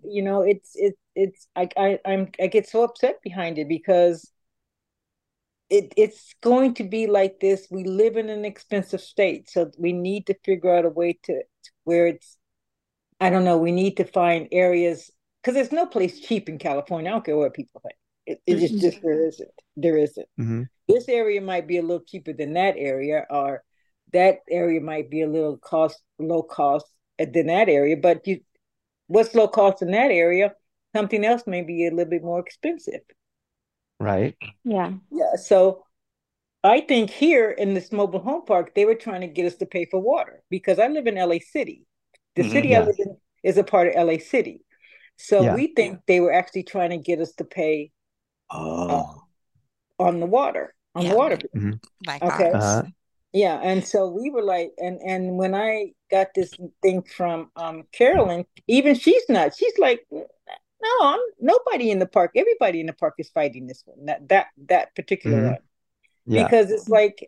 I get so upset behind it, because it's going to be like this. We live in an expensive state, so we need to figure out a way to where it's. I don't know. We need to find areas, because there's no place cheap in California. I don't care what people think. It's just there isn't. There isn't.
Mhm.
This area might be a little cheaper than that area, or that area might be a little low cost than that area. But what's low cost in that area? Something else may be a little bit more expensive.
Right.
Yeah.
Yeah. So I think here in this mobile home park, they were trying to get us to pay for water because I live in LA City. The city I
Yeah.
live in is a part of LA City. So
Yeah.
we think they were actually trying to get us to pay on the water, on the water bill.
Mm-hmm.
Like
Okay.
ours.
Yeah. And so we were like, and when I got this thing from Carolyn, even she's like, no, nobody in the park, everybody in the park is fighting this one, that particular
Mm-hmm.
one.
Yeah.
Because it's like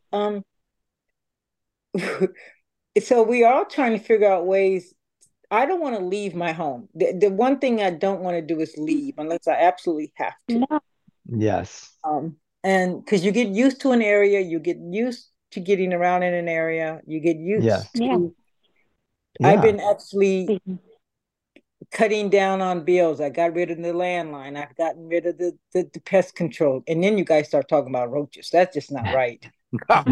so we are all trying to figure out ways. I don't want to leave my home. The one thing I don't want to do is leave unless I absolutely have to.
No.
Yes.
And because you get used to an area, you get used to getting around in an area, you get used
Yes.
to.
Yeah.
I've been actually cutting down on bills. I got rid of the landline. I've gotten rid of the pest control. And then you guys start talking about roaches. That's just not right.
Oh,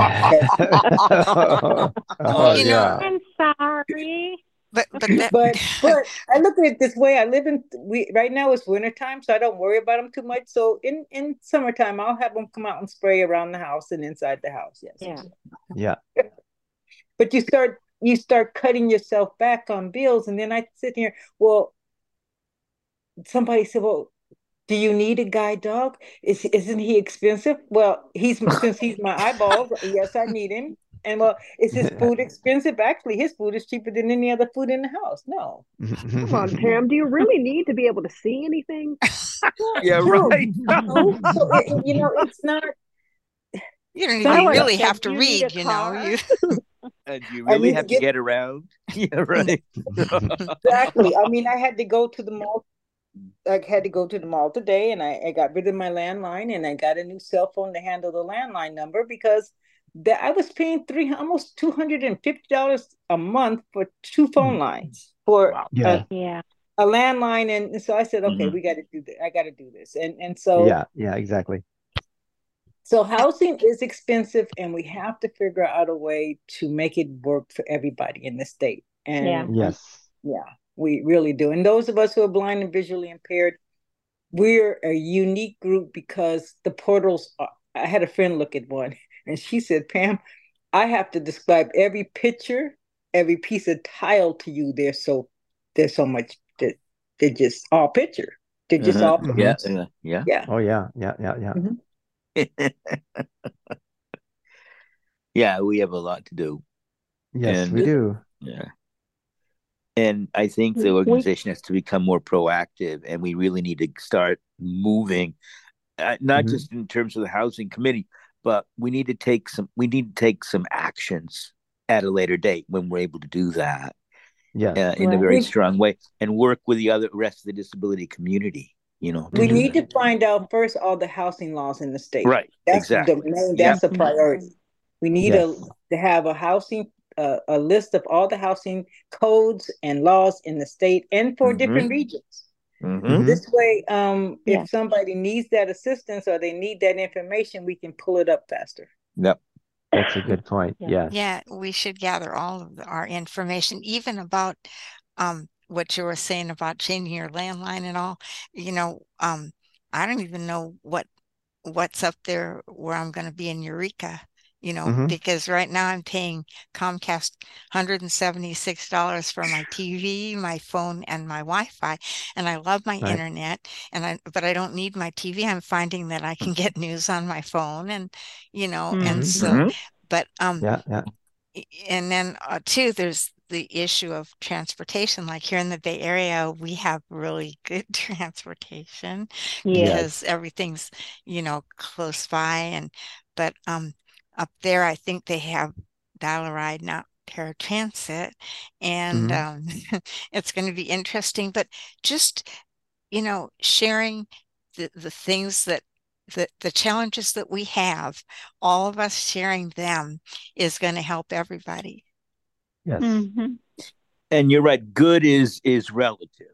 You
yeah.
know,
I'm sorry.
but
But I look at it this way. Right now it's wintertime, so I don't worry about them too much. So in summertime, I'll have them come out and spray around the house and inside the house. Yes.
Yeah.
Yeah.
But you start cutting yourself back on bills, and then I sit here. Well, somebody said, "Well, do you need a guide dog? Isn't he expensive?" Well, since he's my eyeballs, yes, I need him. And well, is his food expensive? Actually, his food is cheaper than any other food in the house. No.
Come on, Tam. Do you really need to be able to see anything?
Yeah,
No,
right.
no. So it's not.
you don't
Not
even
like
really
So
have to
do you need
read,
a
you know.
car?
You
And you
I
really
need to
have to get around. Yeah, right.
exactly. I mean, I had to go to the mall. I had to go to the mall today, and I got rid of my landline, and I got a new cell phone to handle the landline number because I was paying almost $250 a month for two phone lines for
Yeah.
a landline, and so I said, okay,
Mhm.
we got to do this. I got to do this, and so
Yeah. Exactly.
so housing is expensive, and we have to figure out a way to make it work for everybody in the state. And
Yes.
yeah, we really do. And those of us who are blind and visually impaired, we're a unique group because the portals are, I had a friend look at one and she said, Pam, I have to describe every picture, every piece of tile to you. There's so much that they're just all picture. They're just all pictures.
Yeah.
Yeah.
Oh, yeah. Yeah.
Mhm.
Yeah, we have a lot to do.
Yes,
And
we do.
yeah. And I think the organization has to become more proactive, and we really need to start moving, not just in terms of the housing committee, but we need to take some actions at a later date when we're able to do that.
Yes.
In a very strong way, and work with the rest of the disability community.
We need to find out first all the housing laws in the state.
Right.
That's
exactly.
That's the priority. We need to have a list of all the housing codes and laws in the state and for different regions. This way, if somebody needs that assistance or they need that information, we can pull it up faster.
Yep.
That's a good point. Yes.
Yeah, we should gather all of our information, even about what you were saying about changing your landline and all. I don't even know what's up there where I'm going to be in Eureka, because right now I'm paying Comcast $176 for my TV, my phone, and my Wi-Fi, and I love my internet, but I don't need my TV. I'm finding that I can get news on my phone, and and so, but and then too, there's the issue of transportation. Like here in the Bay Area, we have really good transportation because everything's, close by. But up there, I think they have Dial-A-Ride, not paratransit, and it's going to be interesting. But just, sharing the things that the challenges that we have, all of us sharing them is going to help everybody.
Yes.
And you're right. Good is relative.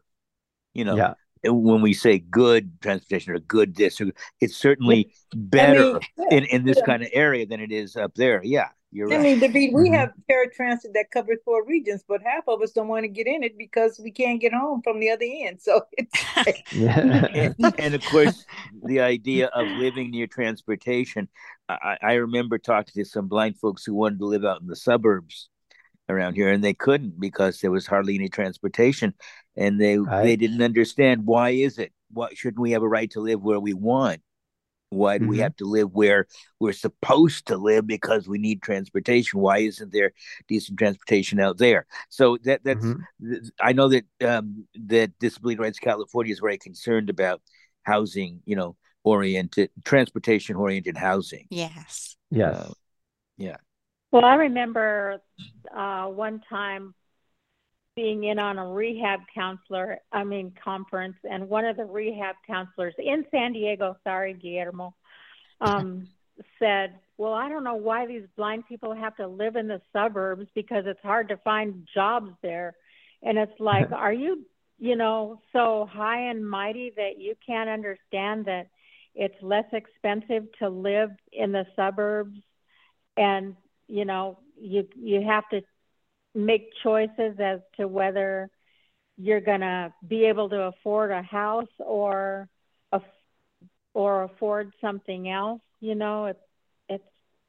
When we say good transportation or good this, it's certainly better in this kind of area than it is up there. Yeah. You're
I
right.
mean, David, we have paratransit that covers 4 regions, but half of us don't want to get in it because we can't get home from the other end. So it's
and of course, the idea of living near transportation. I remember talking to some blind folks who wanted to live out in the suburbs around here, and they couldn't because there was hardly any transportation, and they didn't understand why is it. Why shouldn't we have a right to live where we want? Why do we have to live where we're supposed to live because we need transportation? Why isn't there decent transportation out there? So that's I know that that Disability Rights California is very concerned about housing, oriented, transportation oriented housing.
Yes.
Yes.
Yeah.
Well, I remember one time being in on a rehab conference, and one of the rehab counselors in San Diego, sorry, Guillermo, said, well, I don't know why these blind people have to live in the suburbs because it's hard to find jobs there. And it's like, are you, so high and mighty that you can't understand that it's less expensive to live in the suburbs? And, you have to make choices as to whether you're going to be able to afford a house or afford something else. It's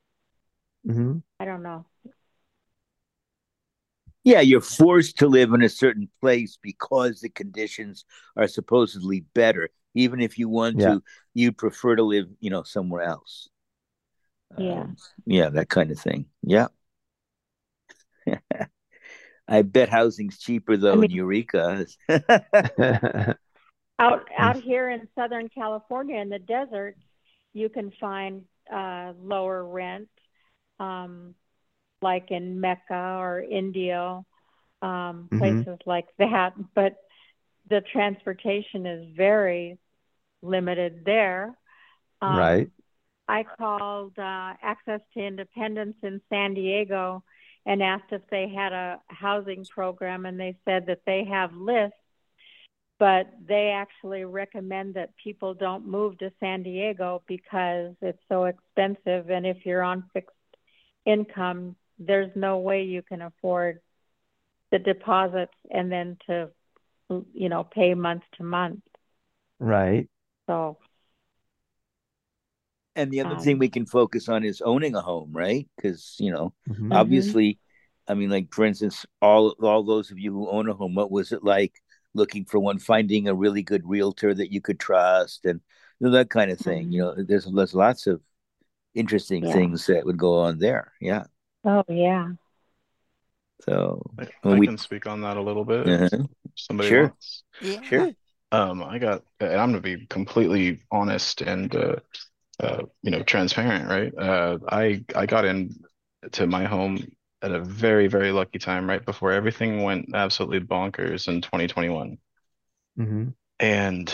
I don't know.
Yeah, you're forced to live in a certain place because the conditions are supposedly better. Even if you want to, you prefer to live, somewhere else. Yeah, that kind of thing. Yeah. I bet housing's cheaper though in Eureka.
out here in Southern California in the desert, you can find lower rent, like in Mecca or Indio, places like that. But the transportation is very limited there.
Right.
I called Access to Independence in San Diego and asked if they had a housing program, and they said that they have lists, but they actually recommend that people don't move to San Diego because it's so expensive, and if you're on fixed income, there's no way you can afford the deposits and then to, pay month to month.
Right.
So.
And the other thing we can focus on is owning a home, right? Because, obviously, I mean, like, for instance, all those of you who own a home, what was it like looking for one, finding a really good realtor that you could trust and that kind of thing? There's lots of interesting things that would go on there. Yeah.
Oh, yeah.
So
I can speak on that a little bit. Somebody wants?
Yeah.
Sure.
And I'm gonna be completely honest and transparent, right? I got into my home at a very, very lucky time, right before everything went absolutely bonkers in 2021. And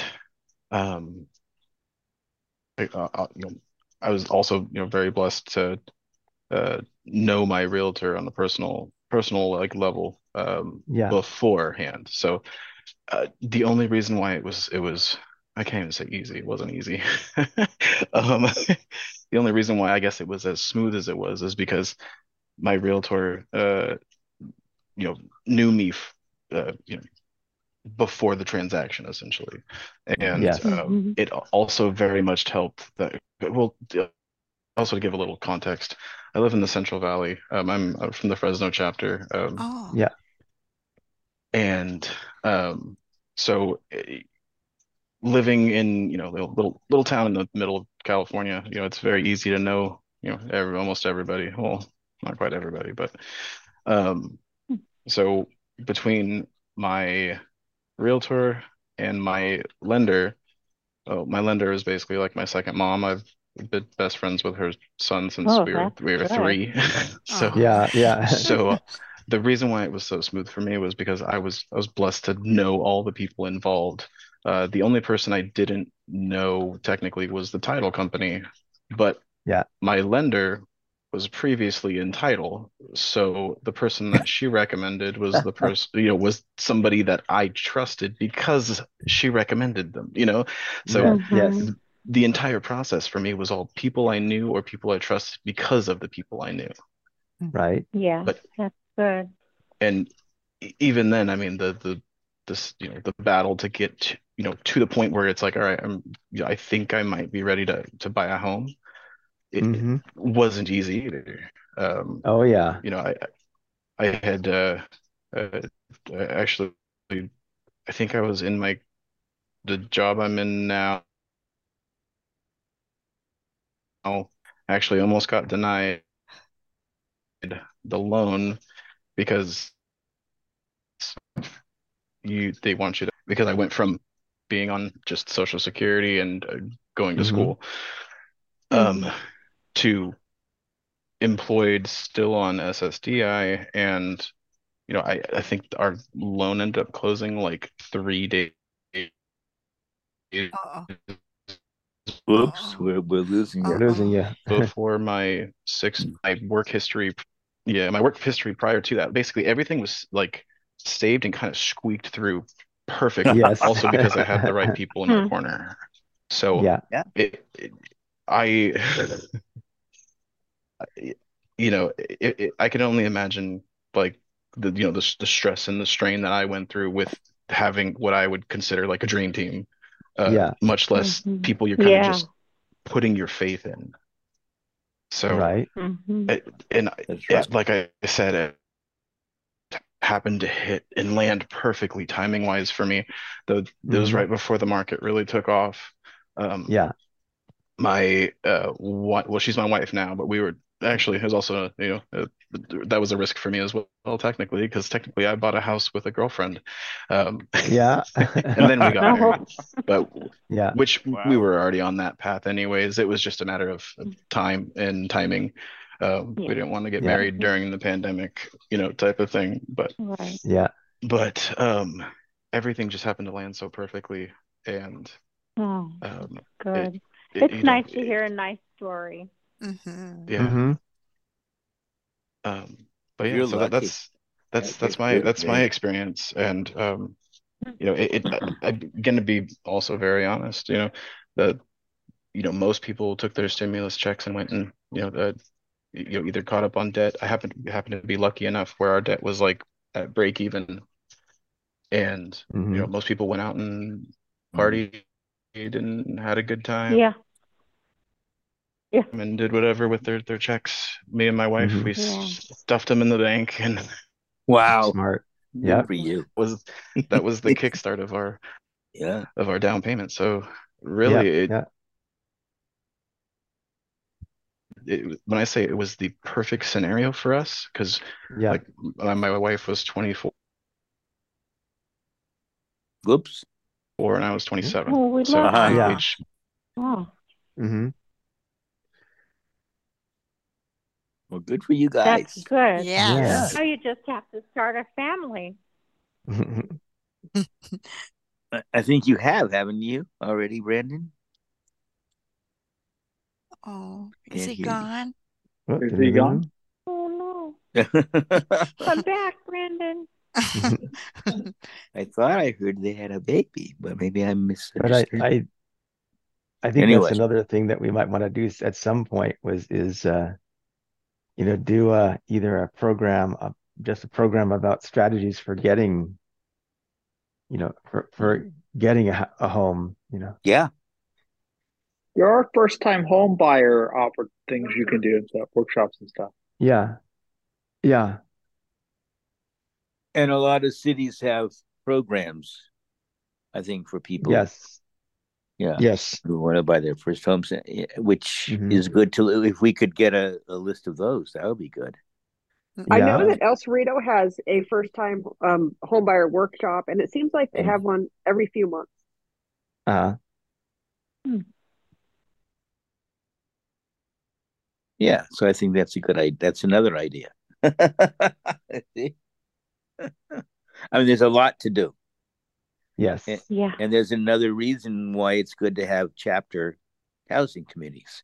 I was also very blessed to know my realtor on a personal like level beforehand. So the only reason why it was I can't even say easy. It wasn't easy. The only reason why I guess it was as smooth as it was is because my realtor knew me before the transaction essentially, and it also very much helped that. Well, also to give a little context, I live in the Central Valley. I'm from the Fresno chapter. And so living in a little town in the middle of California, it's very easy to know almost everybody. Well, not quite everybody, but so between my realtor and my lender, my lender is basically like my second mom. I've been best friends with her son since we were 3. So so the reason why it was so smooth for me was because I was blessed to know all the people involved. The only person I didn't know technically was the title company, but my lender was previously in title. So the person that she recommended was the person, was somebody that I trusted because she recommended them, So the entire process for me was all people I knew or people I trusted because of the people I knew.
right?
Yeah,
But
that's good.
and even then, I mean, this the battle to get to the point where it's like, all right, I think I might be ready to buy a home. It wasn't easy either.
Oh yeah.
I had uh, actually, I think I was in the job I'm in now. Actually, almost got denied the loan because they want you to, because I went from being on just Social Security and going to school to employed still on SSDI, and I think our loan ended up closing like 3 days.
Uh-oh.
Oops, we're losing you.
Losing you.
Before my work history, my work history prior to that, basically everything was like saved and kind of squeaked through perfectly.
Yes.
Also because I had the right people in my corner. So
Yeah.
I I can only imagine like the stress and the strain that I went through with having what I would consider like a dream team, much less people you're kind of just putting your faith in. So
right.
Like I said, it happened to hit and land perfectly timing wise for me. Though it was right before the market really took off.
Yeah.
My well, she's my wife now, but we were actually, it was also that was a risk for me as well, technically, because technically I bought a house with a girlfriend,
Yeah.
and then we got married, but
yeah,
which we were already on that path anyways. It was just a matter of time and timing. We didn't want to get married during the pandemic, type of thing, but
yeah,
but everything just happened to land so perfectly, and
good. It's nice to hear a nice story.
Yeah. But yeah, so that's my experience, and I'm gonna be also very honest. That most people took their stimulus checks and went and either caught up on debt. I happen to be lucky enough where our debt was like at break even, and most people went out and partied and had a good time.
Yeah.
And did whatever with their checks. Me and my wife, we stuffed them in the bank, and
wow,
smart.
Yeah, for you.
That was the kickstart of our of our down payment. So really, when I say it was the perfect scenario for us, because like my wife was 24.
Oops.
And I was 27.
Oh,
so
age.
Oh.
Well, good for you guys.
That's good.
Yeah.
Now you just have to start a family.
I think you haven't you already, Brandon?
Oh, is he gone?
Is he gone?
Oh no. I'm back, Brandon.
I thought I heard they had a baby, but maybe I misunderstood.
But I think that's another thing that we might want to do at some point is do either a program, just a program about strategies for getting, for getting a home,
Yeah.
There are first-time home buyer things you can do and stuff, workshops and stuff.
Yeah. Yeah.
And a lot of cities have programs, I think, for people.
Yes.
Yeah.
Yes.
Who want to buy their first homes, which is good to, if we could get a list of those, that would be good.
I know that El Cerrito has a first-time home buyer workshop, and it seems like they have one every few months.
Yeah, so I think that's a good idea. That's another idea. I mean, there's a lot to do.
Yes.
And there's another reason why it's good to have chapter housing committees.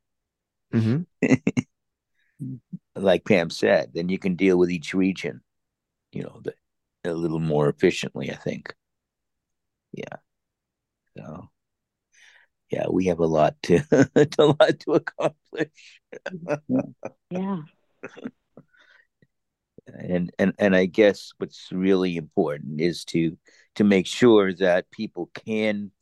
Like Pam said, then you can deal with each region, a little more efficiently, I think. Yeah. So, yeah, we have a lot to accomplish.
Yeah.
And I guess what's really important is to make sure that people can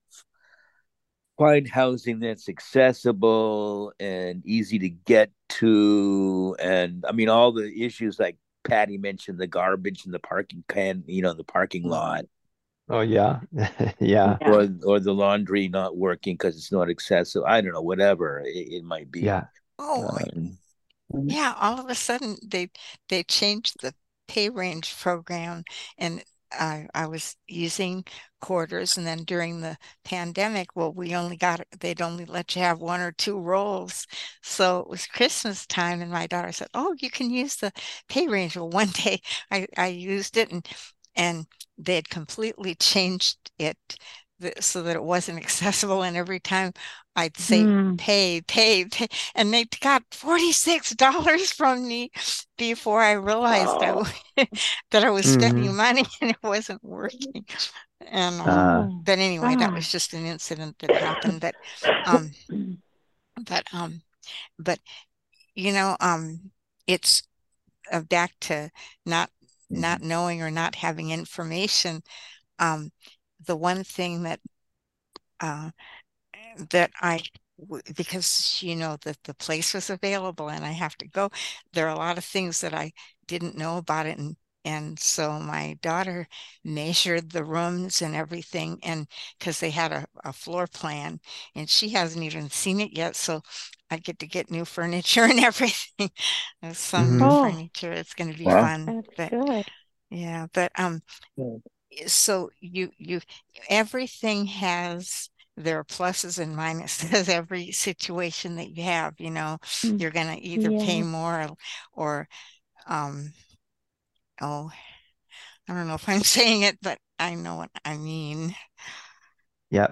find housing that's accessible and easy to get to. And I mean, all the issues like Patty mentioned, the garbage in the parking can, the parking lot.
Oh yeah. Yeah.
Or the laundry not working because it's not accessible. I don't know, whatever it might be.
Yeah.
Oh, yeah, all of a sudden they changed the pay range program, and I was using quarters, and then during the pandemic, well, they'd only let you have one or two rolls. So it was Christmas time, and my daughter said, "Oh, you can use the pay range." Well, one day I used it, and they had completely changed it so that it wasn't accessible, and every time I'd say pay, and they got $46 from me before I realized that I was spending money and it wasn't working. And but anyway, that was just an incident that happened. But it's back to not knowing or not having information. The one thing that because that the place was available and I have to go, there are a lot of things that I didn't know about it, and so my daughter measured the rooms and everything, and because they had a floor plan, and she hasn't even seen it yet, so I get to get new furniture and everything. Some new furniture. It's going to be fun.
That's good.
Yeah, but so you everything has their pluses and minuses. Every situation that you have, you're going to either pay more or oh, I don't know if I'm saying it, but I know what I mean.
Yep.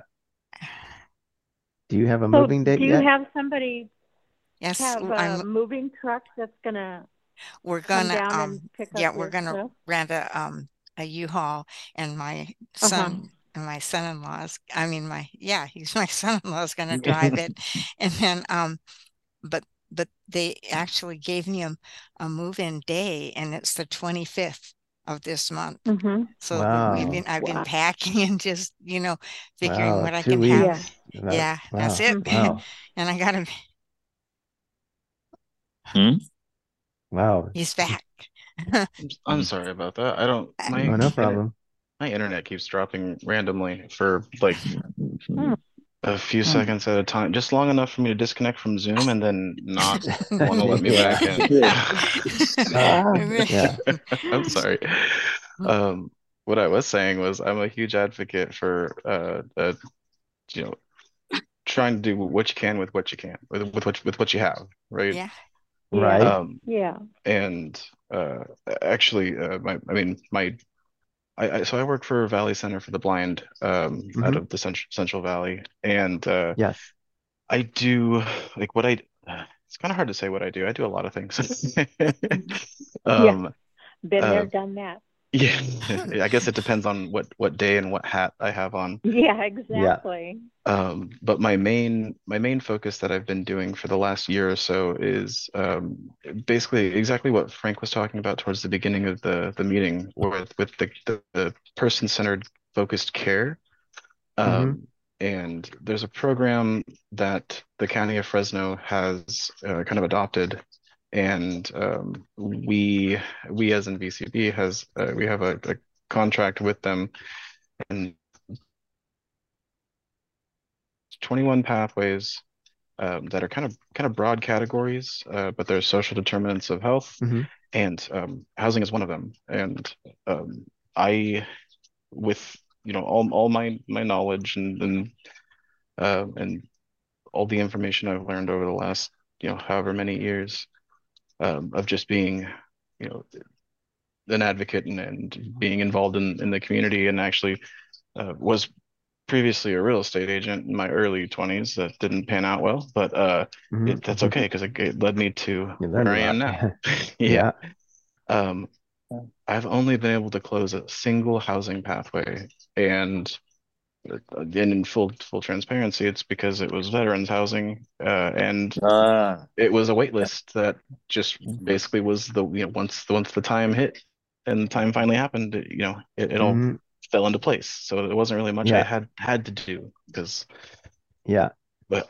Do you have a moving date yet?
Do you have somebody
Yes,
have a moving truck that's gonna come down and pick up
we're gonna
stuff?
rent a U-Haul, and my son and my son-in-law's he's my son-in-law's gonna drive it. And then but they actually gave me a move-in day, and it's the 25th of this month. So I've been packing and just figuring what I can have. Yeah, that's it.
Wow.
And I gotta
Wow.
He's back.
I'm sorry about that. I don't
no problem.
My internet keeps dropping randomly for like a few seconds at a time, just long enough for me to disconnect from Zoom and then not want to let me back in.
Yeah.
I'm sorry. What I was saying was I'm a huge advocate for trying to do what you can with what you can with what you have, right?
Yeah.
Right.
And actually, so I work for Valley Center for the Blind out of the Central Valley, and
yes,
I do like what I. It's kind of hard to say what I do. I do a lot of things.
Been there, done that.
Yeah, I guess it depends on what day and what hat I have on.
Yeah, exactly.
But my main focus that I've been doing for the last year or so is basically exactly what Frank was talking about towards the beginning of the meeting with the person-centered focused care. And there's a program that the County of Fresno has kind of adopted, and we as in VCB we have a contract with them, and 21 pathways that are kind of broad categories, but there's social determinants of health, and housing is one of them. And I, with all my knowledge and all the information I've learned over the last however many years of just being an advocate and being involved in the community, and actually was previously a real estate agent in my early 20s that didn't pan out well, but that's okay because it led me to where I am now. Yeah. I've only been able to close a single housing pathway, and in full transparency, it's because it was veterans housing, and it was a wait list that just basically was once the time hit and the time finally happened, it all fell into place. So it wasn't really much I had to do because but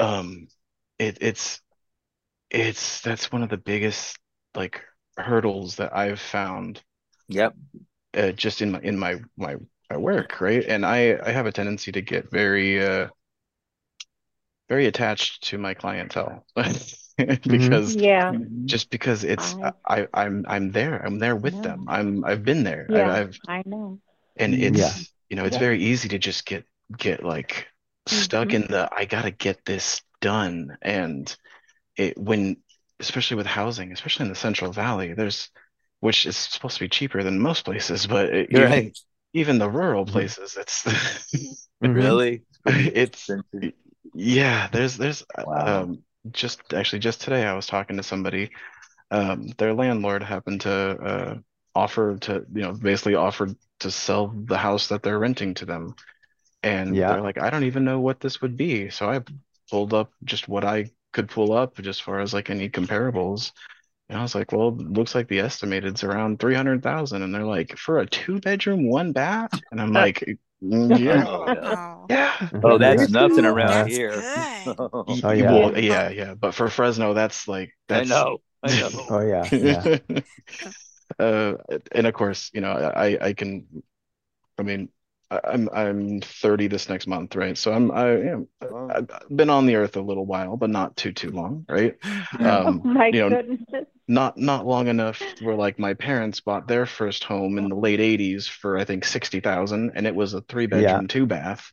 it's that's one of the biggest like hurdles that I've found. Just in my work, right? And I have a tendency to get very very attached to my clientele because just because it's I'm there with them. I've been there.
I know.
And it's it's very easy to just get like stuck in the I gotta get this done. And when especially with housing, especially in the Central Valley, which is supposed to be cheaper than most places, but even the rural places, it's
really
it's there's just today I was talking to somebody. Their landlord happened to basically offered to sell the house that they're renting to them, and they're like, I don't even know what this would be. So I pulled up just what I could pull up just as far as like any comparables. And I was like, well, it looks like the estimated's around 300,000. And they're like, for a 2-bedroom, 1 bath? And I'm like, yeah.
Oh, that's nothing around here.
Well, yeah. But for Fresno, that's
I know.
Oh yeah.
And of course, I can, I mean, I'm 30 this next month, right? So I've been on the earth a little while, but not too long, right?
My goodness.
Not long enough where like my parents bought their first home in the late 80s for I think 60,000, and it was a 3-bedroom, 2-bath.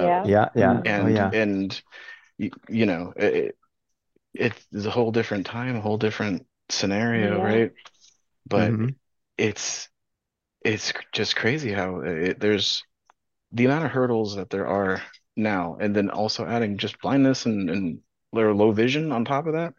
And it's a whole different time, a whole different scenario, right? But it's just crazy how there's the amount of hurdles that there are now, and then also adding just blindness and low vision on top of that.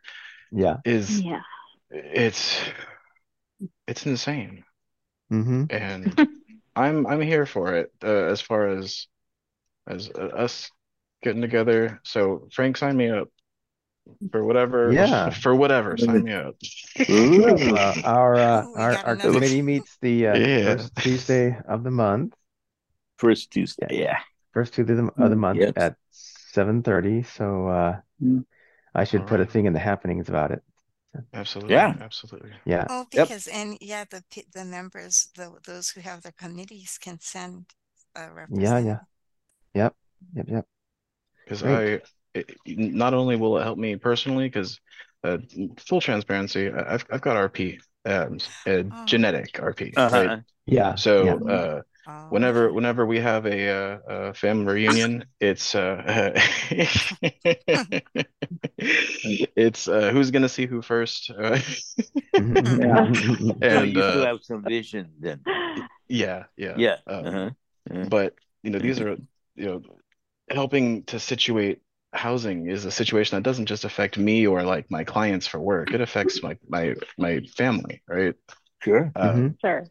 It's insane. And I'm here for it, as far as us getting together. So Frank, sign me up for whatever. Sign me up.
Our committee meets the first Tuesday of the month.
First Tuesday,
First Tuesday of the month at 7:30. So I should put a thing in the happenings about it.
Absolutely. Absolutely.
Yeah.
Oh, because the members, those who have their committees can send a representative.
Yep.
Because not only will it help me personally, because full transparency, I've got RP, genetic RP, right?
Yeah.
So whenever we have a family reunion, it's it's who's gonna see who first.
And you still have some vision then.
But these are helping to situate housing is a situation that doesn't just affect me or like my clients for work. It affects my family, right?
Sure.
Sure.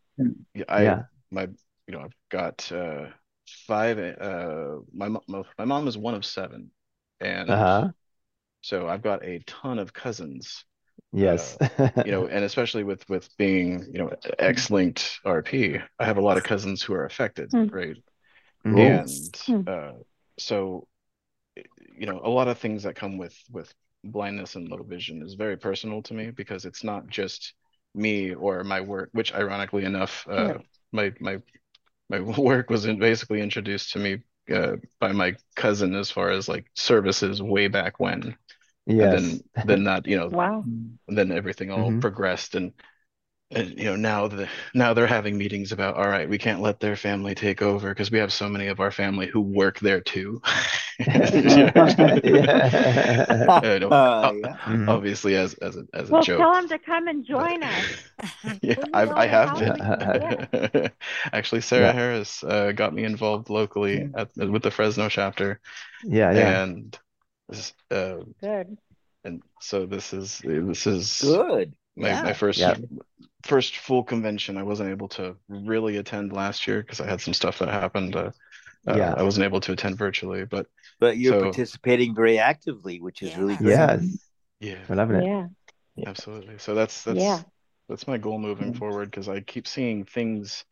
I've got 5. My mom is one of 7, and so I've got a ton of cousins.
Yes.
And especially with being X-linked RP, I have a lot of cousins who are affected, right? And so a lot of things that come with blindness and low vision is very personal to me, because it's not just me or my work, which ironically enough, my work was basically introduced to me by my cousin as far as like services way back when. And then that then everything all progressed, and now they're having meetings about, all right, we can't let their family take over because we have so many of our family who work there too. Obviously as a joke.
Tell them to come and join us.
I have been. Actually, Sarah Harris got me involved locally with the Fresno chapter. And
good.
And so this is
good.
My first full convention. I wasn't able to really attend last year because I had some stuff that happened. I wasn't able to attend virtually, but
you're participating very actively, which is really great.
Yes.
Yeah.
We're loving it.
Yeah.
Absolutely. So that's my goal moving forward, because I keep seeing things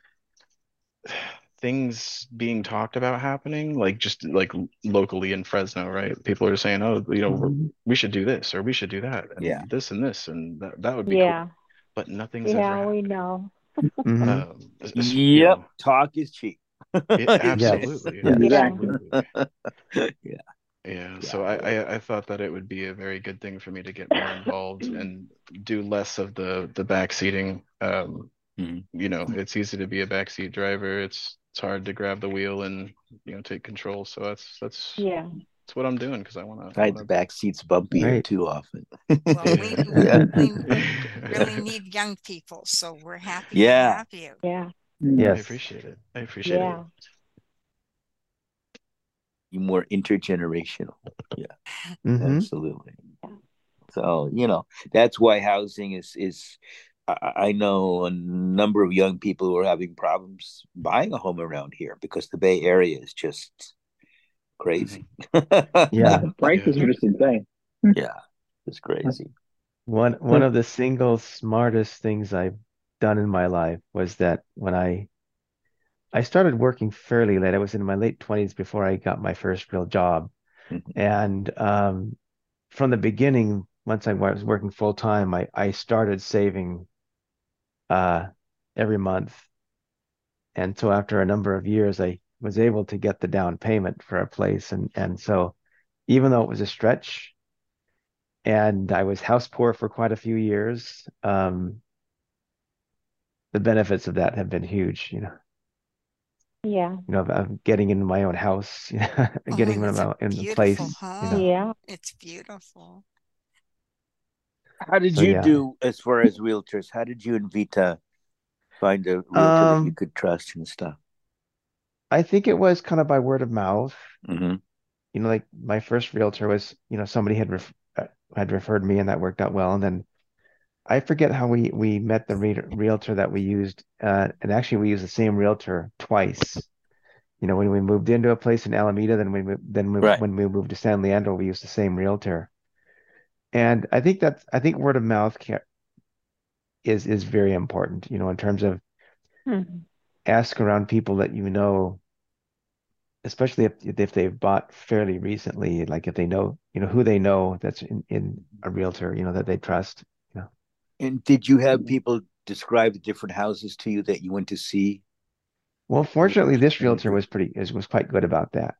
being talked about happening, like just like locally in Fresno, right? People are saying, oh, we should do this or we should do that, and this and this, and that would be cool. But nothing's ever happening.
We know.
Talk is cheap.
Absolutely.
Yeah.
So I thought that it would be a very good thing for me to get more involved and do less of the back seating. It's easy to be a backseat driver. It's hard to grab the wheel and take control. So that's what I'm doing, because I want to.
Right, the back seat's bumpier too often.
Well, we really need young people, so we're happy to have you.
Yeah.
Yes. I appreciate it. it.
You more intergenerational. Yeah. Absolutely. So that's why housing is. I know a number of young people who are having problems buying a home around here because the Bay Area is just crazy.
Prices are just insane.
Yeah, it's crazy.
One of the single smartest things I've done in my life was that when I started working fairly late. I was in my late 20s before I got my first real job. And from the beginning, once I was working full time, I started saving every month. And so after a number of years, I was able to get the down payment for a place. And so even though it was a stretch and I was house poor for quite a few years, the benefits of that have been huge, of getting into my own house, getting in the place.
Yeah, it's beautiful.
How did you do as far as realtors? How did you and Vita find a realtor that you could trust and stuff?
I think it was kind of by word of mouth. Like my first realtor was, somebody had referred me, and that worked out well. And then I forget how we met the realtor that we used, and actually we used the same realtor twice. When we moved into a place in Alameda, when we moved to San Leandro, we used the same realtor. And I think word of mouth is very important, in terms of ask around people that especially if they've bought fairly recently, like if they know, who they know that's in a realtor, that they trust.
And did you have people describe the different houses to you that you went to see?
Well, fortunately, this realtor was quite good about that.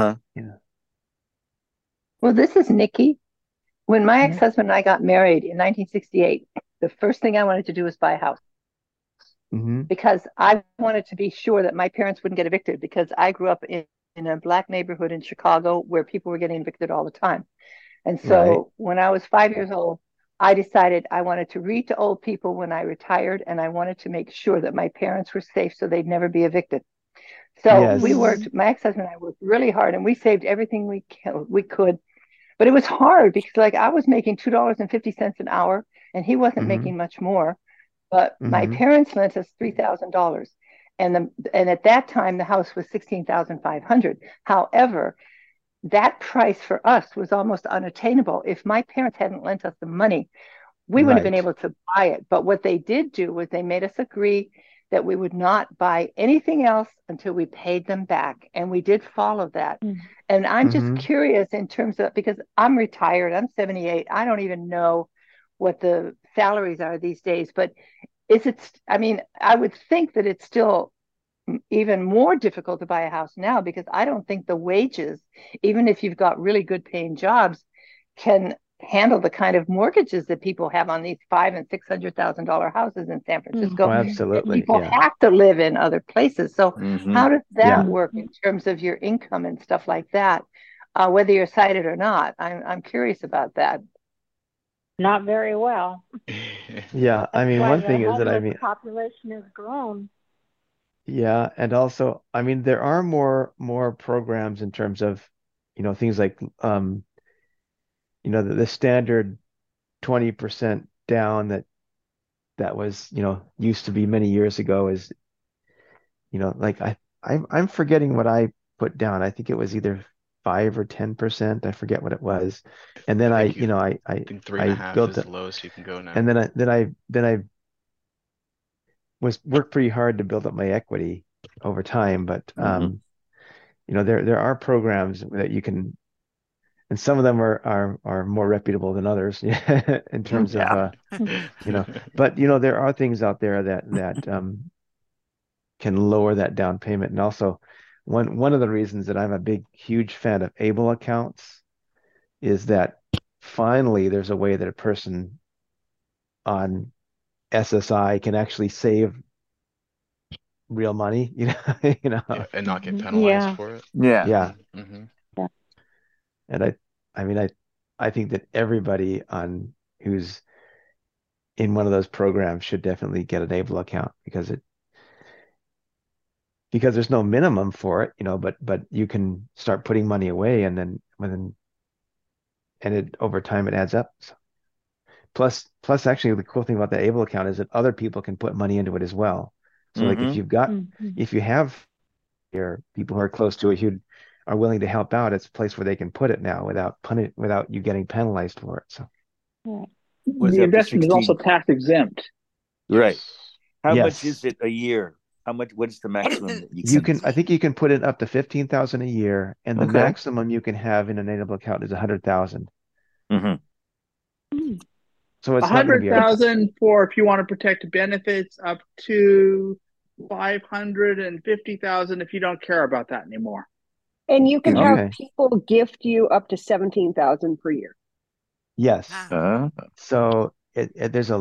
Well, this is Nikki. When my ex-husband and I got married in 1968, the first thing I wanted to do was buy a house. Because I wanted to be sure that my parents wouldn't get evicted, because I grew up in a Black neighborhood in Chicago where people were getting evicted all the time. And so when I was 5 years old, I decided I wanted to read to old people when I retired, and I wanted to make sure that my parents were safe so they'd never be evicted. So my ex-husband and I worked really hard, and we saved everything we could. But it was hard because I was making $2.50 an hour and he wasn't making much more. But my parents lent us $3,000. And at that time, the house was $16,500. However, that price for us was almost unattainable. If my parents hadn't lent us the money, we wouldn't have been able to buy it. But what they did do was they made us agree that we would not buy anything else until we paid them back. And we did follow that. And I'm just curious in terms of, because I'm retired, I'm 78. I don't even know what the salaries are these days, but I would think that it's still even more difficult to buy a house now, because I don't think the wages, even if you've got really good paying jobs, can handle the kind of mortgages that people have on these $500,000 and $600,000 houses in San Francisco.
Oh, absolutely.
People have to live in other places. So how does that work in terms of your income and stuff like that, whether you're sighted or not? I'm curious about that.
Not very well.
Yeah, one thing is that
the population has grown.
Yeah, and also, there are more programs in terms of, things like the standard 20% down that was, used to be many years ago is, I'm forgetting what I put down. I think it was either 5 or 10%. I forget what it was. And then I
think 3.5
built
is
it,
the lowest you can go now.
and then I worked pretty hard to build up my equity over time. But there are programs that you can, and some of them are more reputable than others in terms of but there are things out there that can lower that down payment. And also one of the reasons that I'm a huge fan of Able accounts is that finally there's a way that a person on SSI can actually save real money,
and not get penalized for it.
Yeah.
Mm-hmm.
Yeah.
And I think that everybody who's in one of those programs should definitely get an Able account because there's no minimum for it, but you can start putting money away and then it over time it adds up. So, plus actually the cool thing about the Able account is that other people can put money into it as well. So like if you have your people who are close to it who are willing to help out, it's a place where they can put it now without you getting penalized for it. So
the investment is also tax exempt.
Right. How
Yes.
much is it a year? What is the maximum that you can?
I think you can put it up to 15,000 a year, and the maximum you can have in an Able account is 100,000.
Mm-hmm.
So it's
100,000 for if you want to protect benefits, up to 550,000 if you don't care about that anymore.
And you can have people gift you up to 17,000 per year.
Yes.
Wow.
So there's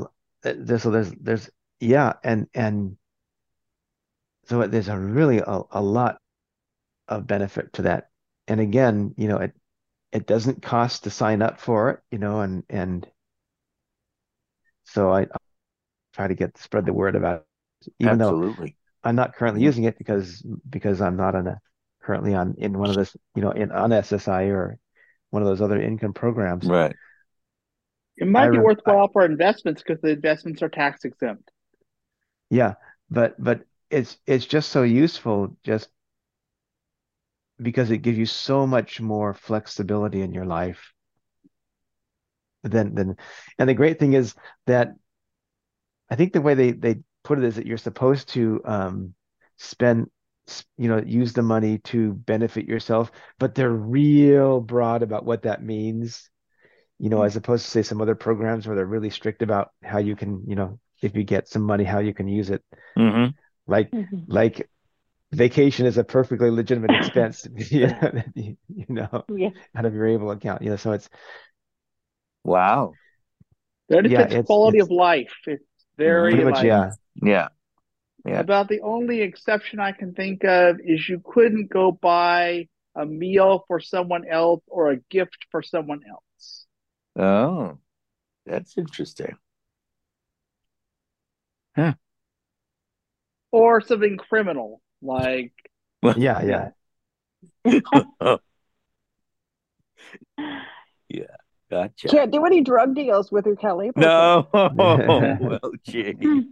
so there's really a lot of benefit to that. And again, it doesn't cost to sign up for it, and so I try to spread the word about it, even though I'm not currently using it because I'm not currently in one of this, on SSI or one of those other income programs.
Right.
It might be worthwhile for investments because the investments are tax exempt.
Yeah, but it's just so useful just because it gives you so much more flexibility in your life and the great thing is that I think the way they put it is that you're supposed to use the money to benefit yourself, but they're real broad about what that means, as opposed to say some other programs where they're really strict about how you can, if you get some money, how you can use it.
Mm-hmm.
Like vacation is a perfectly legitimate expense, out of your Able account, so it's
wow.
Benefits quality of life. It's very
pretty much,
yeah.
About the only exception I can think of is you couldn't go buy a meal for someone else or a gift for someone else.
Oh, that's interesting. Huh.
Or something criminal, like
yeah.
Yeah, gotcha.
Can't do any drug deals with your Able.
No, well, gee,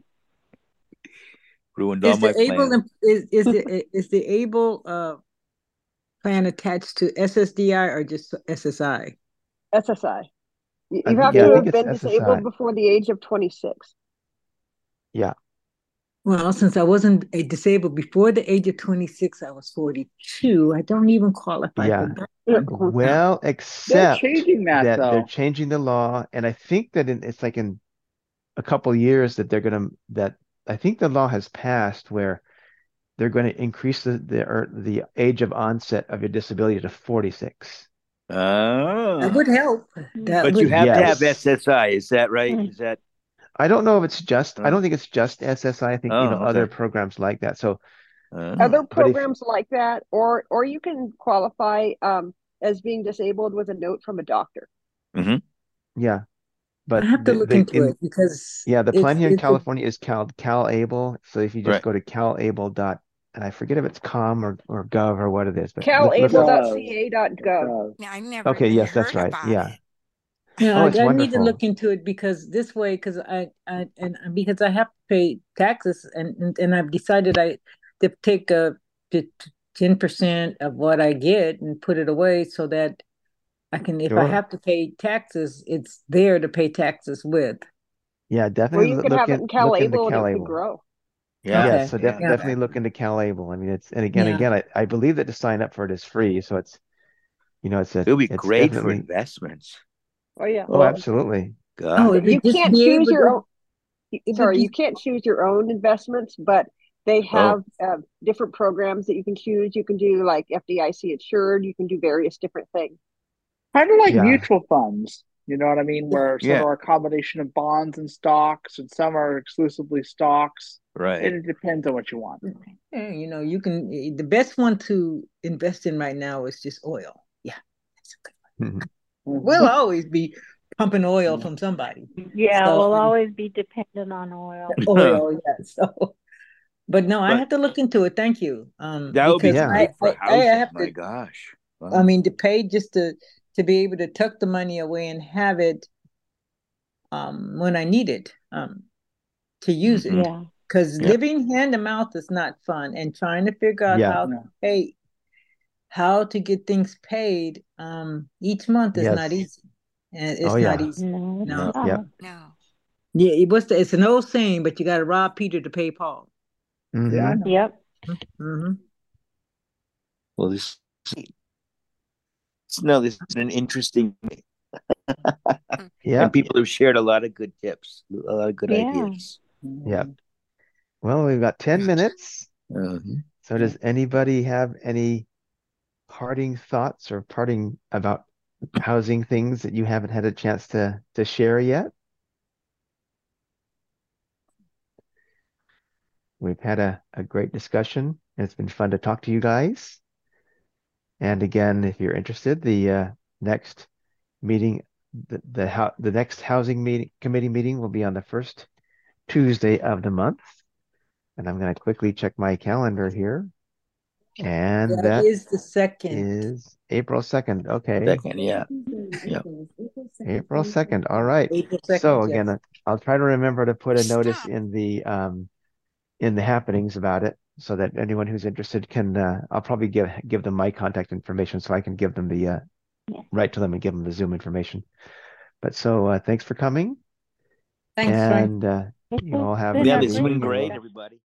ruined all my plans.
Is the Able plan attached to SSDI or just SSI?
SSI. You have to have been disabled
SSI.
before the age of 26.
Yeah.
Well, since I wasn't disabled before the age of 26, I was 42. I don't even qualify for that.
Well, except
they're changing that though.
They're changing the law, and I think that it's like in a couple of years that I think the law has passed where they're going to increase the age of onset of your disability to 46.
Oh,
that would help.
But you have to have SSI, is that right? Is that?
I don't know if it's just. I don't think it's just SSI. I think other programs like that. So
other programs like that, or you can qualify as being disabled with a note from a doctor.
Mm-hmm.
Yeah, but
I have to look into it because
the plan here in California is CalAble. So if you just go to CalAble and I forget if it's com or gov or what it is, but
calable.ca.gov.
I never
okay, yes, that's right.
Yeah.
Yeah,
I
need to look into it because this way, because I have to pay taxes, and I've decided to take to 10% of what I get and put it away so that I can, if I
Sure.
have to pay taxes, it's there to pay taxes with.
Yeah,
Or
definitely
you could have it in
look into
CalAble and it could
CalAble.
grow.
Yeah.
Okay.
So
Yeah.
definitely look into CalAble. I mean, it's, and again,
Yeah.
I believe that to sign up for it is free. So it's,
It'll be
it's
great for
definitely,
investments.
Oh yeah.
oh, absolutely.
God.
it
You
would just
can't
be
choose
able
your
to,
own.
it would
Sorry, you
just,
can't choose your own investments, but they
Oh,
have different programs that you can choose. You can do like FDIC insured. You can do various different things.
Kind of like
Yeah.
mutual funds, you know what I mean? Where some
yeah.
are a combination of bonds and stocks, and some are exclusively stocks.
Right.
And it depends on what you want.
you know, you can, the best one to invest in right now is just oil. Yeah. That's a good one. We'll always be pumping oil from somebody.
Yeah,
So,
we'll always be dependent on oil.
oil, yeah. So, but no, I
But
have to look into it. Thank you.
that would be
Because
Yeah.
great for
I
housing.
have
My
to,
gosh.
I
Wow.
mean, to pay just to be able to tuck the money away and have it when I need it to use
Mhm.
it.
Yeah.
Because
Yeah.
living hand to mouth is not fun, and trying to figure out
Yeah.
how to pay, how to get things paid each month is not
Yes.
easy. And
Oh,
it's not
yeah.
easy.
No, it's
No.
Yep.
not.
No.
Yeah, it's an old saying, but you got to rob Peter to pay Paul.
Yeah, I
Mm-hmm.
know.
Yep.
Mm-hmm.
Well, this is an interesting,
Yeah.
and people have shared a lot of good tips, a lot of good
Yeah.
ideas.
Yep. Well, we've got 10 minutes.
Mhm.
So does anybody have any parting thoughts or parting about housing things that you haven't had a chance to share yet? We've had a great discussion. It's been fun to talk to you guys. And again, if you're interested, the next meeting, the next housing committee meeting will be on the first Tuesday of the month. And I'm going to quickly check my calendar here. And
That
that
is the second.
is April 2nd. Okay.
Second, yeah. Yeah.
April 2nd. All right.
April
So
2nd,
again,
yes.
I'll try to remember to put a notice
Stop.
in the happenings about it so that anyone who's interested can I'll probably give them my contact information so I can give them the
Yeah.
write to them and give them the Zoom information. But so thanks for coming.
Thanks, Frank.
And you all have a
been
Yeah,
good
this has been
evening.
great, everybody.